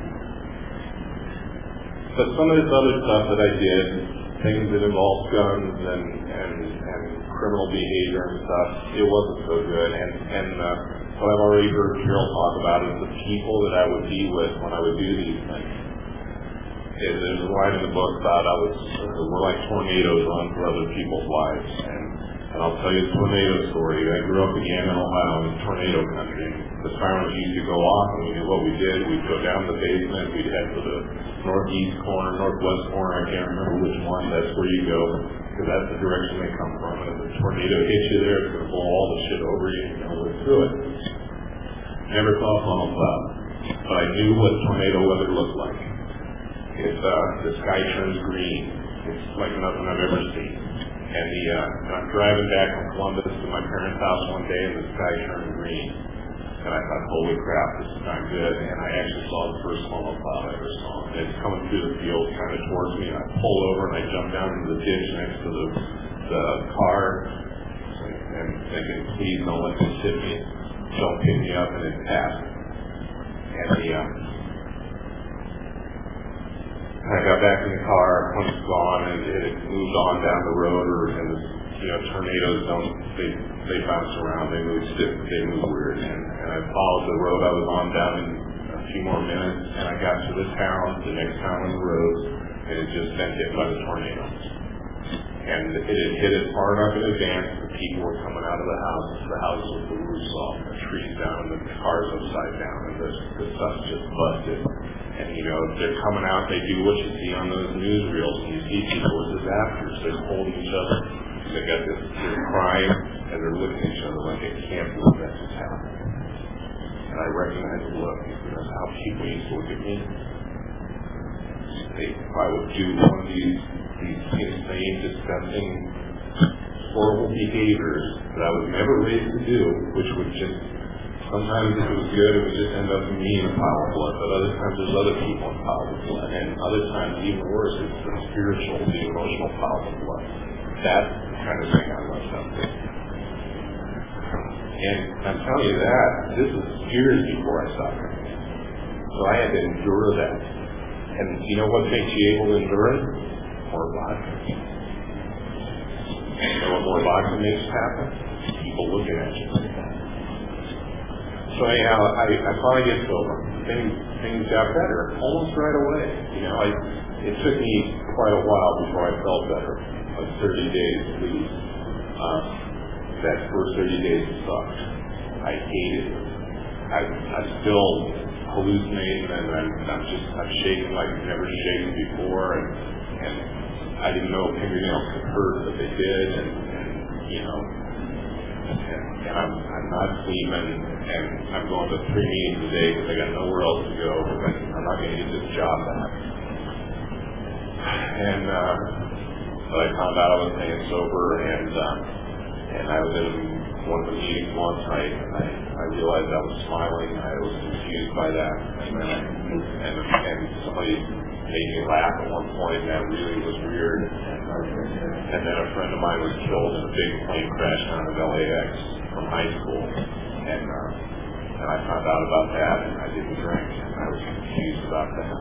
but some of this other stuff that I did, things that involved guns and, and, and criminal behavior and stuff, it wasn't so good. And, and uh, what I've already heard Carol talk about is the people that I would be with when I would do these things. And there's a line in the book about I was, we're like tornadoes run for other people's lives. And, and I'll tell you a tornado story. I grew up in Gammon, Ohio, in tornado country. The sirens used to go off, and we knew what we did. We'd go down the basement, we'd head to the northeast corner, northwest corner, I can't remember which one, that's where you go, because that's the direction they come from. And if a tornado hits you there, it's going to blow all the shit over you, and you're going to live through it. Never saw a funnel cloud, but I knew what tornado weather looked like. It's, uh, the sky turns green. It's like nothing I've ever seen. And the, uh, I'm driving back from Columbus to my parents' house one day, and the sky turned green. And I thought, holy crap, this is not good. And I actually saw the first funnel cloud I ever saw. And it's coming through the field kind of towards me, and I pull over and I jump down into the ditch next to the, the car, and thinking, please don't let this hit me. Don't pick me up, and it passed. And the, uh, I got back in the car, when it's gone, and it had moved on down the road, or, and the, you know, tornadoes don't, they, they bounce around, they move stiff, they move weird, and, and I followed the road I was on down in a few more minutes, and I got to the town, the next town on the road, and it just been hit by the tornado. And it had hit it far enough in advance, the people were coming out of the houses, the houses with the roofs off, the trees down, and the cars upside down, and the, the stuff's just busted. And, you know, they're coming out, they do what you see on those newsreels, and you see people with disasters, they're holding each other, they got this, they're crying, and they're looking at each other like they can't believe that's what's happening. And I recognize the look, that's how people used to look at me. They, if I would do one of these, these insane, disgusting, horrible behaviors that I was never raised to do, which would just, sometimes if it was good, it would just end up in me in a pile of blood, but other times there's other people in piles of blood, and other times, even worse, it's the spiritual, the emotional piles of blood. That's the kind of thing I left up with. And I'm telling you that, this was years before I stopped drinking. So I had to endure that. And you know what makes you able to endure it? More vodka. You know what more vodka makes happen? People looking at you like that. So anyhow, I, I finally get sober. Things, things got better almost right away. You know, I, it took me quite a while before I felt better. Like thirty days at least. Uh, that first thirty days sucked. I hated it. I, I'm still hallucinating, and I'm, I'm just I'm shaking like I've never shaken before. And I didn't know fingernails could hurt, but they did, and, and you know, and, and I'm, I'm not sleeping, and I'm going to three meetings a day because I got nowhere else to go, because I'm not going to get this job back. And uh, but I found out I was staying sober, and uh, and I was in one of the meetings one night, and I, I realized I was smiling. I was confused by that, and then I, and, and somebody made me laugh at one point, and that really was weird. And, uh, and then a friend of mine was killed in a big plane crash down at L A X from high school, and uh, and I found out about that, and I didn't drink, and I was confused about that.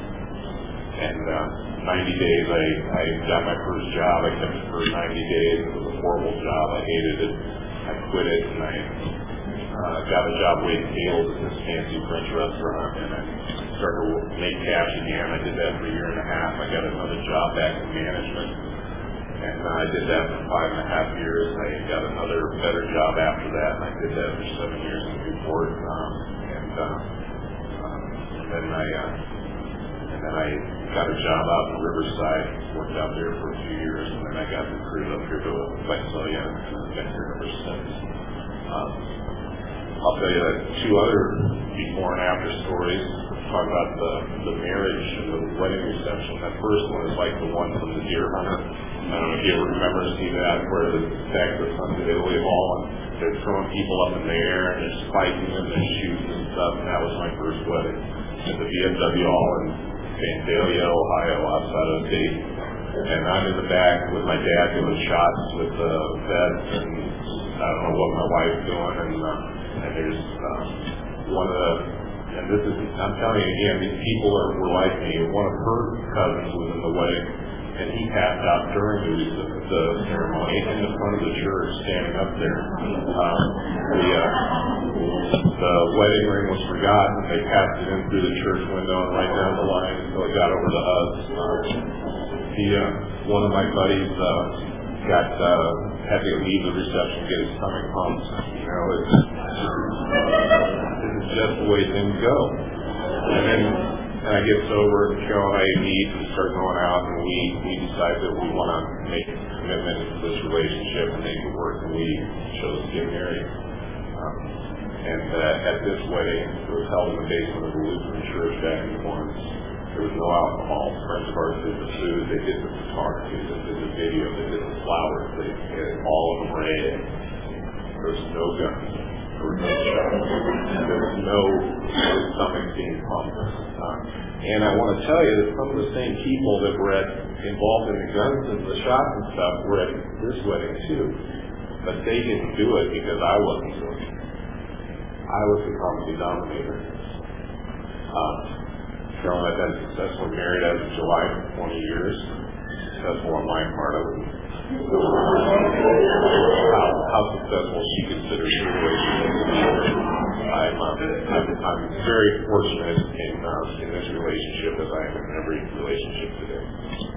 And uh, ninety days, I, I got my first job. I kept it for ninety days. It was a horrible job. I hated it. I quit it, and I uh, got a job waiting tables at this fancy French restaurant, and I started to make cash again. I did that for a year and a half. I got another job back in management, and uh, I did that for five and a half years. I got another better job after that, and I did that for seven years in Newport. Um, and, uh, um, and then I uh, and then I got a job out in Riverside. Worked out there for a few years, and then I got recruited up here to Visalia, and I've been here ever since. Um, I'll tell you that two other before and after stories. Talk about the, the marriage and the wedding reception. That first one is like the one from the Deer Hunter. I don't know if you ever remember seeing that, where the back of the Sons of Italy all, and they're throwing people up in the air and they're spiking them and shooting and stuff. And that was my first wedding at the V F W Hall in Vandalia, Ohio, outside of Dayton. And I'm in the back with my dad doing shots with the uh, vets, and I don't know what my wife's doing, and uh, and there's uh, one of the, and this is, I'm telling you again, these people are, were like me. One of her cousins was in the wedding, and he passed out during the, the ceremony in the front of the church, standing up there. Um, the, uh, the wedding ring was forgotten. They passed it in through the church window and right down the line until it got over to us. Um, the, uh, one of my buddies uh, got uh, had to leave the reception, get his stomach pumped. You know, it's, it's just the way things go. And then and I get sober, and Carol and I meet and start going out, and we, we decide that we want to make a commitment to this relationship and make it work, and we chose to get married. Um, and uh, at this wedding, it was held in the basement of the Lutheran church back in Florence. There was no alcohol. Friends of ours did the food, they did the photography, they did the video, they did the flowers, they did all of them were A A. There was no guns. There was no shots. There was no, no stomach being pumped. Uh, and I want to tell you that some of the same people that were at, involved in the guns and the shots and stuff were at this wedding too. But they didn't do it because I wasn't doing it. I was the common denominator. Uh, Carol and I have been successfully married as of July for twenty years. Successful on my part. I would how, how successful she considers her relationship to be. I'm, um, I'm, I'm very fortunate in, uh, in this relationship as I am in every relationship today.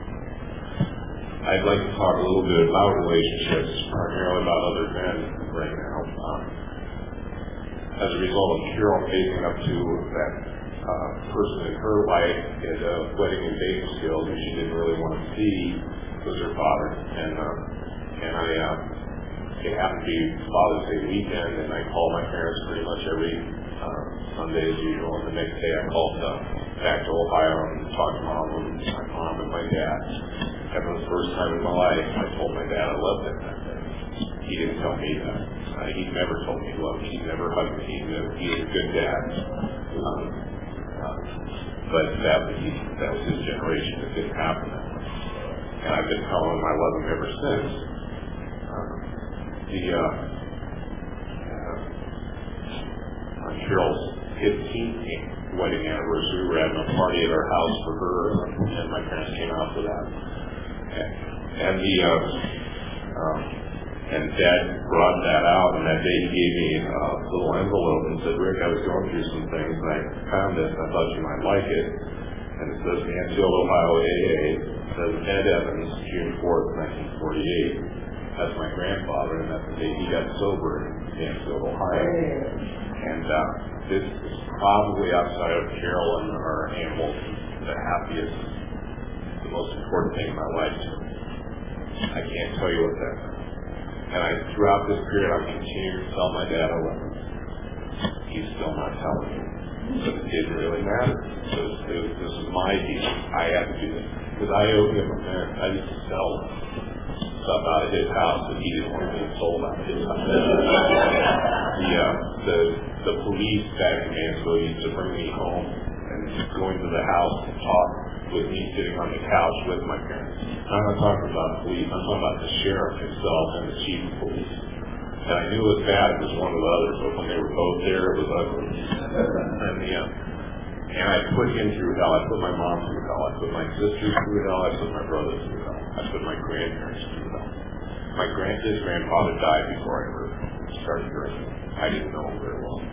I'd like to talk a little bit about relationships, primarily about other men right now. Um, as a result of Carol facing up to that uh, person in her life at a wedding in Bakersfield that she didn't really want to see was her father. And uh, and I, uh, it happened to be Father's Day weekend, and I called my parents pretty much every uh, Sunday as usual. And the next day I called uh, back to Ohio and talked to mom and my mom and my dad. And for the first time in my life, I told my dad I loved him that day. He didn't tell me that. Uh, he never told me he loved me. He never hugged me. He, never, he was a good dad. Um, uh, but that was, he, that was his generation. It didn't happen that way. And I've been telling him I love him ever since. Um, the uh, uh, on Carol's fifteenth wedding anniversary, we were having a party at our house for her, and my parents came out for that. And, and the uh, um, and Dad brought that out, and that day he gave me a little envelope and said, "Rick, I was going through some things, and I found this, and I thought you might like it." And it says Mansfield, Ohio A A. It says Ed Evans, June fourth, nineteen forty-eight. That's my grandfather, and that's the day he got sober in Mansfield, Ohio. And uh, this is probably outside of Carol and our animals the happiest, the most important thing in my life to me. I can't tell you what that is. And I, throughout this period, I'm continuing to tell my dad I love him. He's still not telling me. But it didn't really matter. It was, it was, this was my deal. I had to do this. Because I owed him a man. I used to sell stuff out of his house that he didn't want to be sold out of his house. the, uh, the, the police back in Mansfield used to bring me home and go into the house and talk with me sitting on the couch with my parents. I'm not talking about police. I'm talking about the sheriff himself and the chief of police. And I knew it was bad. It was one of the others, but when they were both there, it was ugly. And, the, uh, and I put him through hell. I put my mom through hell. I put my sisters through hell. I put my brothers through hell. I put my grandparents through hell. My grand his grandfather died before I ever started drinking. I didn't know him very well.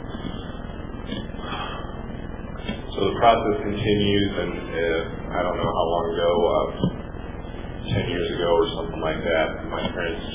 So the process continues, and uh, I don't know how long ago, uh, ten years ago or something like that, my parents,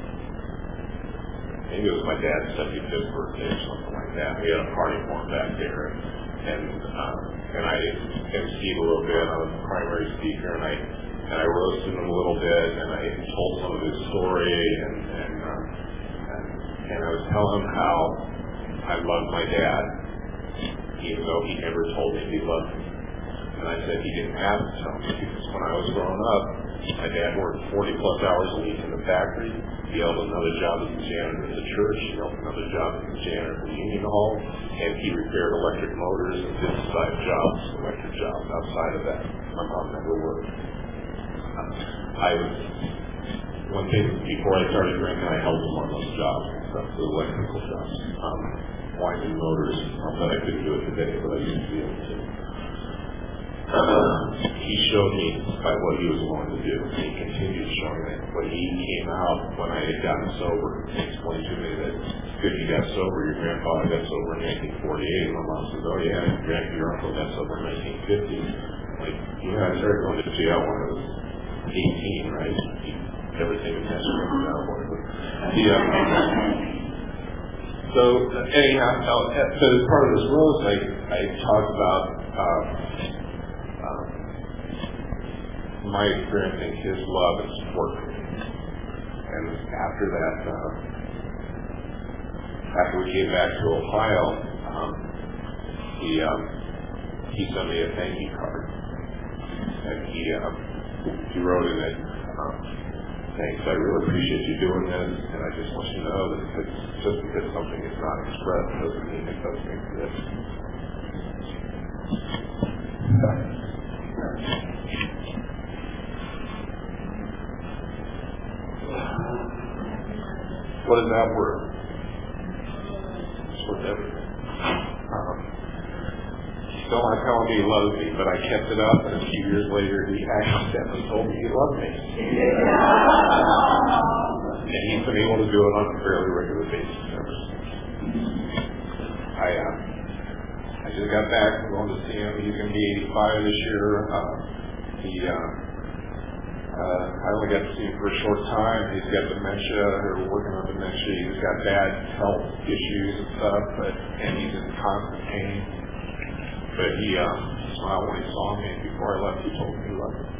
maybe it was my dad's seventy-fifth birthday or something like that. We had a party for him back there, and uh, and I emceed a little bit. I was the primary speaker, and I and I roasted him a little bit, and I told some of his story, and and, uh, and, and I was telling him how I loved my dad, even though he never told me he loved me. And I said he didn't have to tell me, because when I was growing up, my dad worked forty plus hours a week in the factory. He held another job as a janitor at the church. He held another job as a janitor at the Union Hall. And he repaired electric motors and did side jobs, electric jobs outside of that. My mom never worked. I was, one thing, before I started drinking, I helped him on those jobs and stuff, the electrical jobs. Um, winding motors. Not that I couldn't do it today, but I used to be able to. Uh, he showed me by what he was willing to do. And he continued showing me. When he came out, when I had gotten sober, he explained to me that good you got sober, your grandfather got sober in nineteen forty-eight. And my mom says, oh yeah, your, your uncle got sober in nineteen fifty. Like, you know, I started going to jail when I was eighteen, right? Everything is necessary now. Yeah. So anyhow, so as part of this rose, I, I talked about um, um, my experiencing his love and support for me. And after that, uh, after we came back to Ohio, um, he um, he sent me a thank you card, and he um, he wrote in it. Um, Thanks, I really appreciate you doing this, and I just want you to know that it's just because something is not expressed doesn't mean it doesn't exist. What is that word? It's worth everything. Um, Still not telling me he loves me, but I kept it up, and a few years later, he actually definitely told me he loved me. And he's been able to do it on a fairly regular basis ever since. I, uh, I just got back from going to see him. He's going to be eighty-five this year. Uh, he, uh, uh, I only got to see him for a short time. He's got dementia, or working on dementia. He's got bad health issues and stuff, but, and he's in constant pain. But he uh, smiled when he saw me, and before I left, he told me he loved me.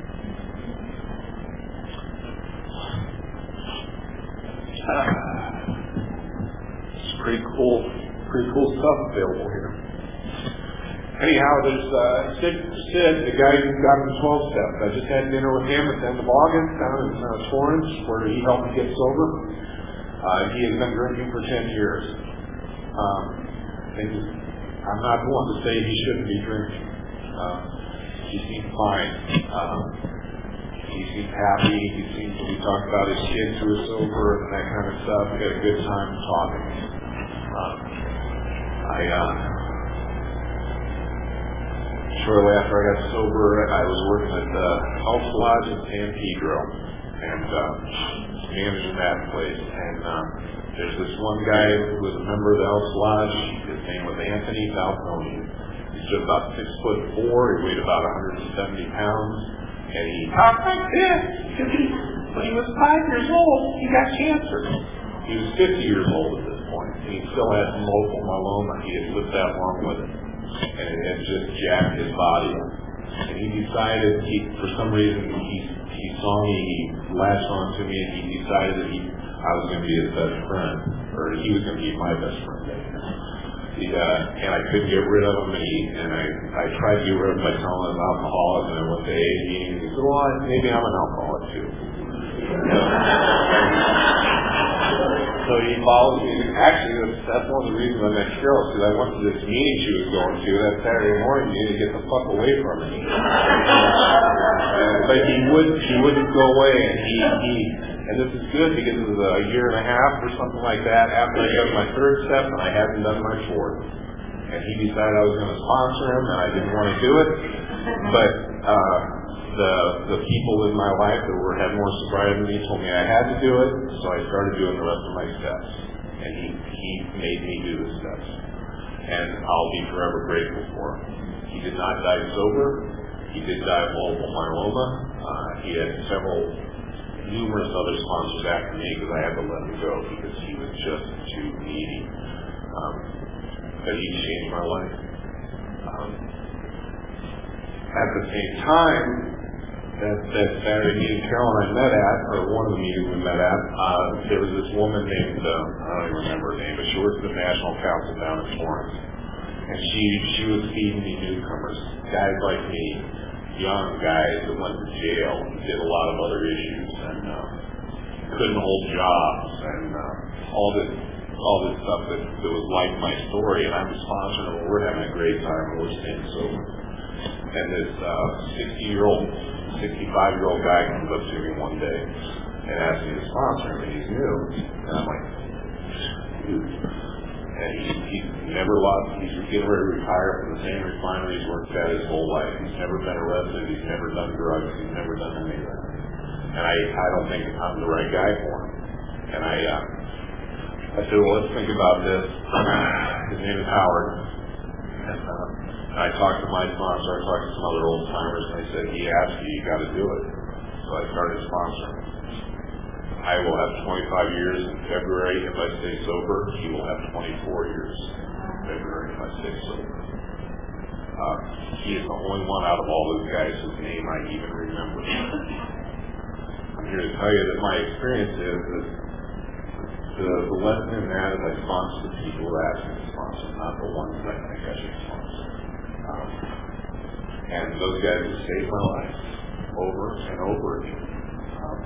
Uh, it's pretty cool, pretty cool stuff available here. Anyhow, there's uh, Sid, Sid, the guy who got him twelve steps. I just had dinner with him at the end of August down in uh, Torrance, where he helped me get sober. Uh, he has been drinking for ten years. Um, and I'm not one to say he shouldn't be drinking. Uh, he seemed fine. Um, he seemed happy. He seemed to be talking about his kids who were sober and that kind of stuff. We had a good time talking. Um, I, uh, shortly after I got sober, I was working at the Elks Lodge in San Pedro and uh, managing that place. And uh, there's this one guy who was a member of the Elks Lodge. His name was Anthony Falcone. He's just about six foot four. He weighed about one hundred seventy pounds. And he talked like this because he, when he was five years old, he got cancer. He was fifty years old at this point. And he still had multiple myeloma. He had lived that long with it. And it had just jacked his body up. And he decided, he, for some reason, he, he saw me, he latched on to me, and he decided that he, I was going to be his best friend, or he was going to be my best friend. He, uh, and I couldn't get rid of him, and, he, and I, I tried to get rid of him by telling him I'm an alcoholic, and I went to A A meetings, and he said, well, maybe I'm an alcoholic too. So he followed me. Actually, that's, that's one of the reasons I met Carol, because I went to this meeting she was going to that Saturday morning. You need to get the fuck away from me. uh, but he wouldn't. He wouldn't go away, and he, he. And this is good because it was a year and a half or something like that after I done my third step, and I hadn't done my fourth. And he decided I was going to sponsor him, and I didn't want to do it. But uh, the the people in my life that were had more sobriety than me told me I had to do it, so I started doing the rest of my steps. And he, he made me do the steps. And I'll be forever grateful for him. He did not die sober. He did die of multiple myeloma. Uh, he had several, numerous other sponsors after me because I had to let him go because he was just too needy. Um, but he changed my life. Um, at the same time, that, that Saturday meeting Carol and I met at, or one of the meetings we met at, uh, there was this woman named, uh, I don't even remember her name, but she worked at the National Council down in Florence. And she, she was feeding me newcomers, guys like me, young guys that went to jail and did a lot of other issues and uh, couldn't hold jobs and uh, all this all this stuff that, that was like my story. And I'm sponsoring them. We're having a great time. We're staying sober. And this uh, sixty-year-old, sixty-five-year-old guy comes up to me one day and asks me to sponsor him, and he's new. And I'm like, dude. And he, he's never lost, he's getting ready to retire from the same refinery he's worked at his whole life. He's never been arrested, he's never done drugs, he's never done anything. And I, I don't think I'm the right guy for him. And I, uh, I said, well, let's think about this. His name is Howard. And, uh, and I talked to my sponsor, I talked to some other old timers, and I said, he asked you, you got to do it. So I started sponsoring. I will have twenty-five years in February if I stay sober. He will have twenty-four years in February if I stay sober. Uh, he is the only one out of all those guys whose name I even remember. I'm here to tell you that my experience is that the, the lesson in that is I sponsor the people who ask me to sponsor, not the ones that I think I should sponsor. Um, and those guys have saved my life over and over again. Um,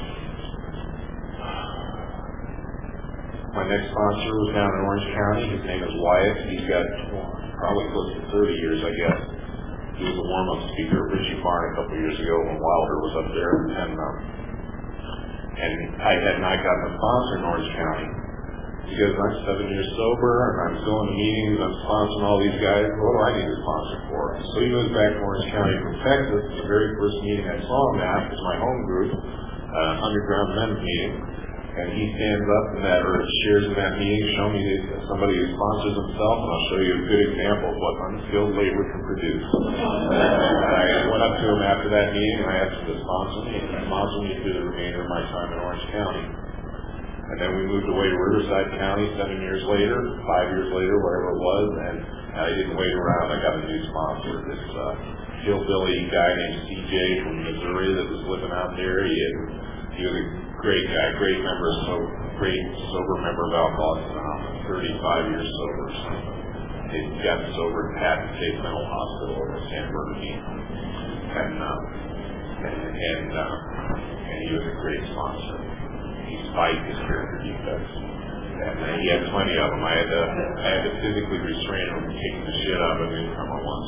My next sponsor was down in Orange County. His name is Wyatt. He's got probably close to thirty years, I guess. He was a warm-up speaker at Richie Barn a couple years ago when Wilder was up there. And, um, and I had not gotten a sponsor in Orange County because I'm seven years sober and I'm going to meetings, I'm sponsoring all these guys. What do I need a sponsor for? So he moves back to Orange County from Texas. The very first meeting I saw him at was my home group, uh, Underground Men's meeting. And he stands up in that, or shares in that meeting, show me somebody who sponsors himself, and I'll show you a good example of what unskilled labor can produce. And I went up to him after that meeting, and I asked him to sponsor me, and he sponsored me through the remainder of my time in Orange County. And then we moved away to Riverside County seven years later, five years later, whatever it was, and I didn't wait around. I got a new sponsor, this uh, hillbilly guy named C J from Missouri that was living out there. He, had, he was a great guy, great member, so great sober member of Alcoholics Anonymous, thirty-five years sober. So he got sober at Patton State Mental Hospital over in San Bernardino, and uh, and and, uh, and he was a great sponsor. Despite his character defects, and uh, he had plenty of them. I had to I had to physically restrain him from kicking the shit out of a newcomer once.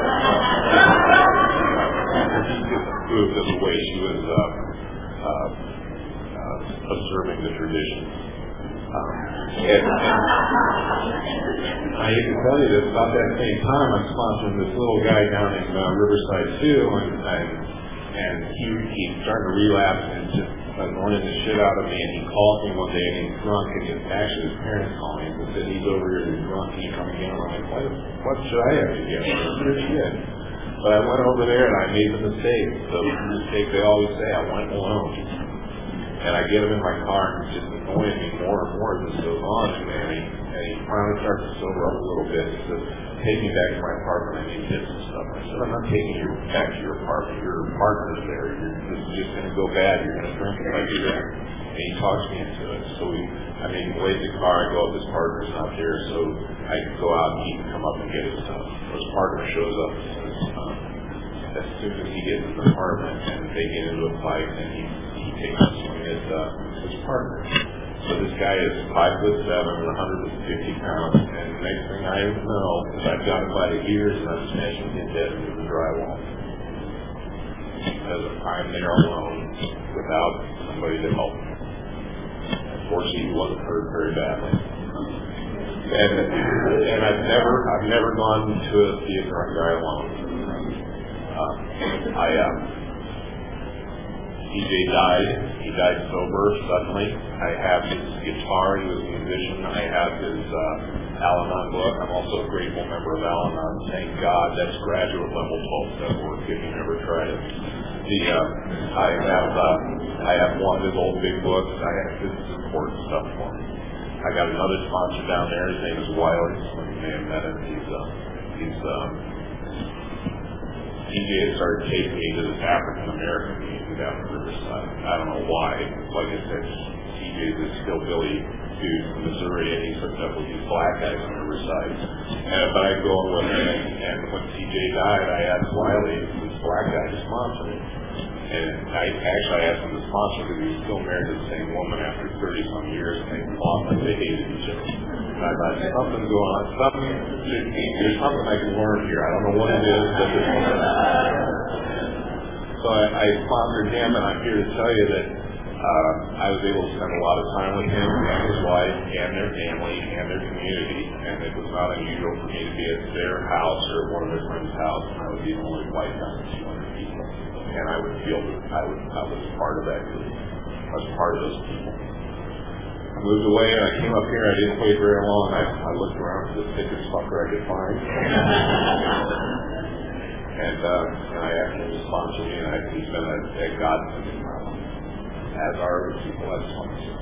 She just proved of the way she was. Uh, uh, observing the tradition. Um, and, and I hate to tell you this, about that same time I'm sponsoring this little guy down in uh, Riverside too, and, and and he he's starting to relapse and just annoying the shit out of me, and he calls me one day and he's drunk, and his, actually his parents call me and said he's over here, he's drunk, can you come again? I'm like, what, what should I have to get? What shit? But I went over there and I made the mistake, the mistake they always say, I went alone. And I get him in my car, and he's just annoying me more and more as this goes on. And he, and he finally starts to sober up a little bit. He says, take me back to my apartment. I need to get some stuff. I said, I'm not taking you back to your apartment. Your partner's there. You're, this is just going to go bad. You're going to drink if I do that. And he talks me into it. So we, I mean, wait in the car. I go up. His partner's not there, so I can go out and he can come up and get his stuff. His partner shows up as soon as, um, as soon as he gets in the apartment, and they get into a fight, and he he takes a swing at uh, his partner. So this guy is five foot seven, one hundred fifty pounds, and the next thing I know is I've got him by the ears and I'm smashing him dead into the drywall. Because I'm there alone without somebody to help me. Unfortunately, he wasn't hurt very badly. And and I've never I've never gone to a see a drunk guy alone. Um, I um, D J died. He died sober suddenly. I have his guitar. He was a musician. I have his uh, Al-Anon book. I'm also a grateful member of Al-Anon. Thank God. That's graduate level twelve step work if you never tried it. The uh, I have uh, I have one of his old big books. I have this is important stuff for me. I got another sponsor down there. His name is Wiley. Some of you may have met him. He's uh, he's um, D J had started taking me to this African American meeting down in Riverside. I don't know why. Like I said, D J's this hillbilly dude from Missouri, and he's hooked up with these black guys in Riverside. And but I go with him, and, and when T J died, I asked Wiley, this black guy, to sponsor me. And I actually asked him to sponsor because he was still married to the same woman after thirty some years, and they fought like they hated each other. And I thought, something's going on. Something, there's something I can learn here. I don't know what it is, but there's something. So I, I sponsored him, and I'm here to tell you that uh, I was able to spend a lot of time with him and his wife and their family and their community, and it was not unusual for me to be at their house or one of their friends' house, and I would be the only white guy with two hundred people. And I would feel that I, would, I was part of that group. I was part of those people. I moved away and I came up here. I didn't wait very long. I, I looked around for the thickest fucker I could find. and, uh, and I asked him to sponsor me, and I, he's been a, a godsend in my life, as are the people that sponsor.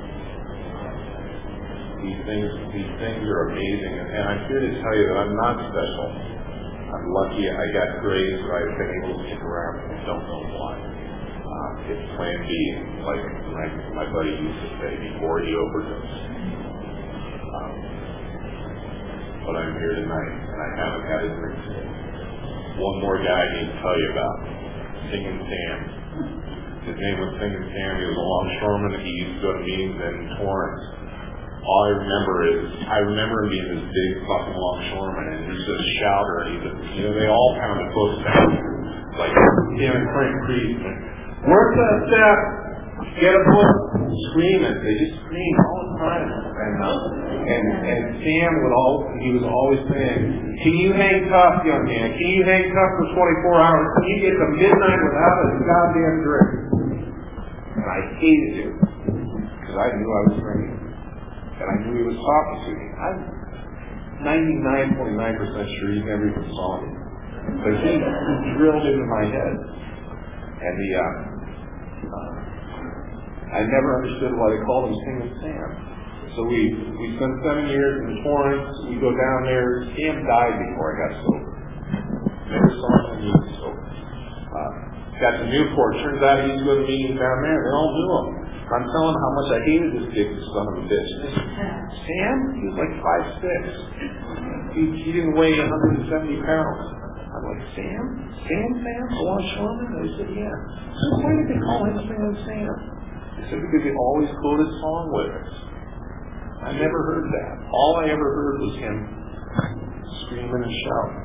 These things, these things are amazing, and, and I'm here to tell you that I'm not special. I'm lucky I got grace, or I've been able to stick around, and I don't know why. Uh, it's plan B, like my, my buddy used to say before he overdosed. Um, but I'm here tonight, and I haven't had a drink today. One more guy I need to tell you about, Singing Sam. His name was Singing Sam. He was a longshoreman. He used to go to meetings in Torrance. All I remember is, I remember him being this big fucking longshoreman, and he's a shouter, and he's a, you know, they all pounded books down, like him and Frank Priest. Work that step, get a book, screaming. They just scream all the time. And, uh, and, and Sam would all, he was always saying, can you hang tough, young man? Can you hang tough for twenty-four hours? Can you get to midnight without a goddamn drink? And I hated him, because I knew I was drinking. And I knew he was talking to me. I'm ninety-nine point nine percent sure he never even saw me. But he, he drilled into my head. And the, uh, uh, I never understood why they called him Singing Sam. So we, we spent seven years in Torrance. We go down there. Sam died before I got sober. Never saw him when he was sober. Uh, got to Newport. Turns out he used to go to meetings down there. They all knew him. I'm telling how much I hated this big son of a bitch. Sam? He was like five six. He, he didn't weigh one hundred seventy pounds. I'm like, Sam? Sam Sam? The longshoreman? They said, yeah. So why did they call him Sam Sam? I said, because he always quoted song lyrics. I never heard that. All I ever heard was him screaming and shouting.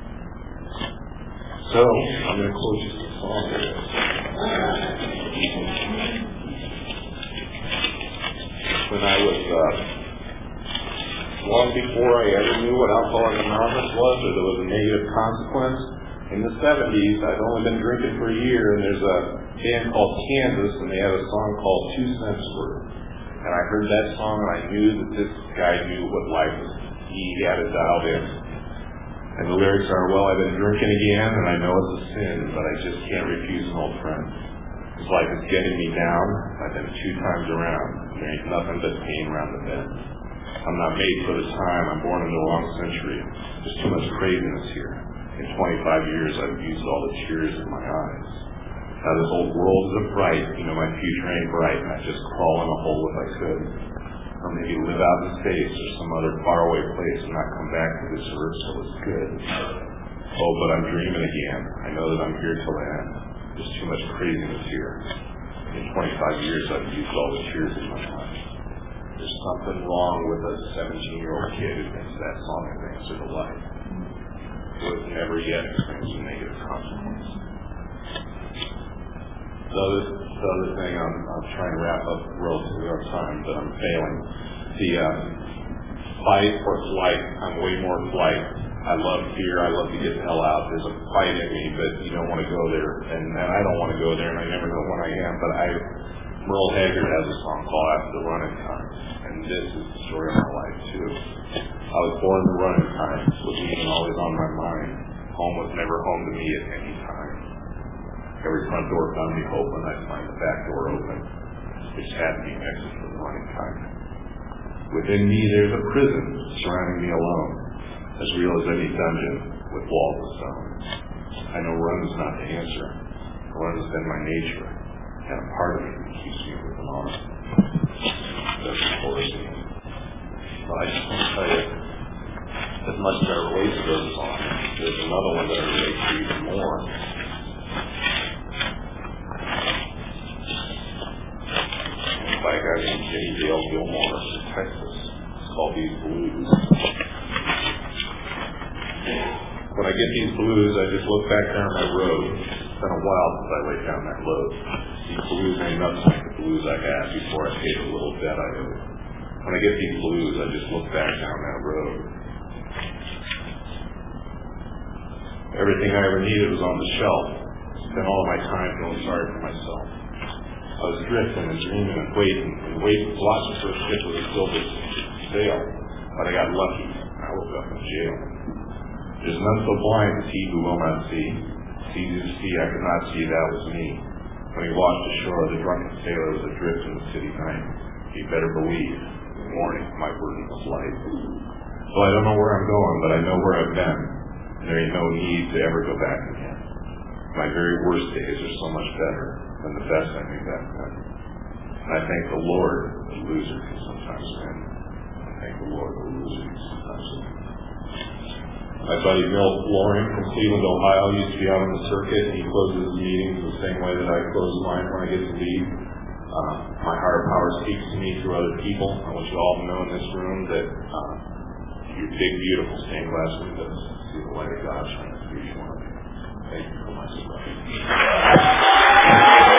So, I'm going to quote just a song lyrics. When I was, uh, long before I ever knew what Alcoholics Anonymous was, or there was a negative consequence, in the seventies, I'd only been drinking for a year, and there's a band called Kansas, and they had a song called Two Cents Worth. And I heard that song, and I knew that this guy knew what life was. He had it dialed in. And the lyrics are, well, I've been drinking again, and I know it's a sin, but I just can't refuse an old friend. It's like it's getting me down. I've been two times around. There ain't nothing but pain around the bend. I'm not made for the time. I'm born in the wrong century. There's too much craziness here. In twenty-five years, I've used all the tears in my eyes. Now this old world isn't bright. You know, my future ain't bright. I'd just crawl in a hole if I could. Or maybe live out in space or some other faraway place and not come back to this earth so it's good. Oh, but I'm dreaming again. I know that I'm here till the end. There's too much craziness here. In twenty-five years, I've used all the tears in my eyes. There's something wrong with a seventeen-year-old kid who thinks that song is the answer to life. Who has never yet experienced a negative consequence. The other, the other thing, I'm, I'm trying to wrap up relatively on time, but I'm failing. The uh, fight or flight, I'm way more flight. I love fear, I love to get the hell out. There's a fight in me, but you don't want to go there. And, and I don't want to go there, and I never know when I am. But I, Merle Haggard has a song called After the Running Time. And this is the story of my life, too. I was born in the running time, with meaning always on my mind. Home was never home to me at any time. Every front door found me hope when I'd find the back door open. Which had to be an exit for the running time. Within me there's a prison surrounding me alone, as real as any dungeon with walls of stone. I know run's not the answer. Run's been my nature, and a part of it that keeps me moving on. That's the chorus. But I just want to tell you, as much as I relate to those songs, there's another one that I relate to even more. By a guy named Jenny Dale Gilmore from Texas. It's called These Blues. When I get these blues, I just look back down that road. It's been a while since I laid down that load. These blues ain't nothing like the blues I had before I paid a little debt I owed. When I get these blues, I just look back down that road. Everything I ever needed was on the shelf. Spent all my time feeling sorry for myself. I was drifting and dreaming and waiting and waiting to watch the first ship with a silver sail. But I got lucky. I woke up in jail. There's none so blind as he who will not see. It's easy to see I could not see that was me. When he washed ashore, the drunken sailor was adrift in the city night. You better believe, in the morning, my burden was light. So I don't know where I'm going, but I know where I've been. There ain't no need to ever go back again. My very worst days are so much better than the best I knew back then. And I thank the Lord that losers can sometimes win. I thank the Lord that losers can sometimes win. My buddy Milt Loring from Cleveland, Ohio, used to be out on the circuit, and he closes his meetings the same way that I close mine when I get to leave. Uh, my higher power speaks to me through other people. I want you all to know in this room that uh, your big, beautiful stained glass windows see the light of God shining through each one of you. Thank you for my support.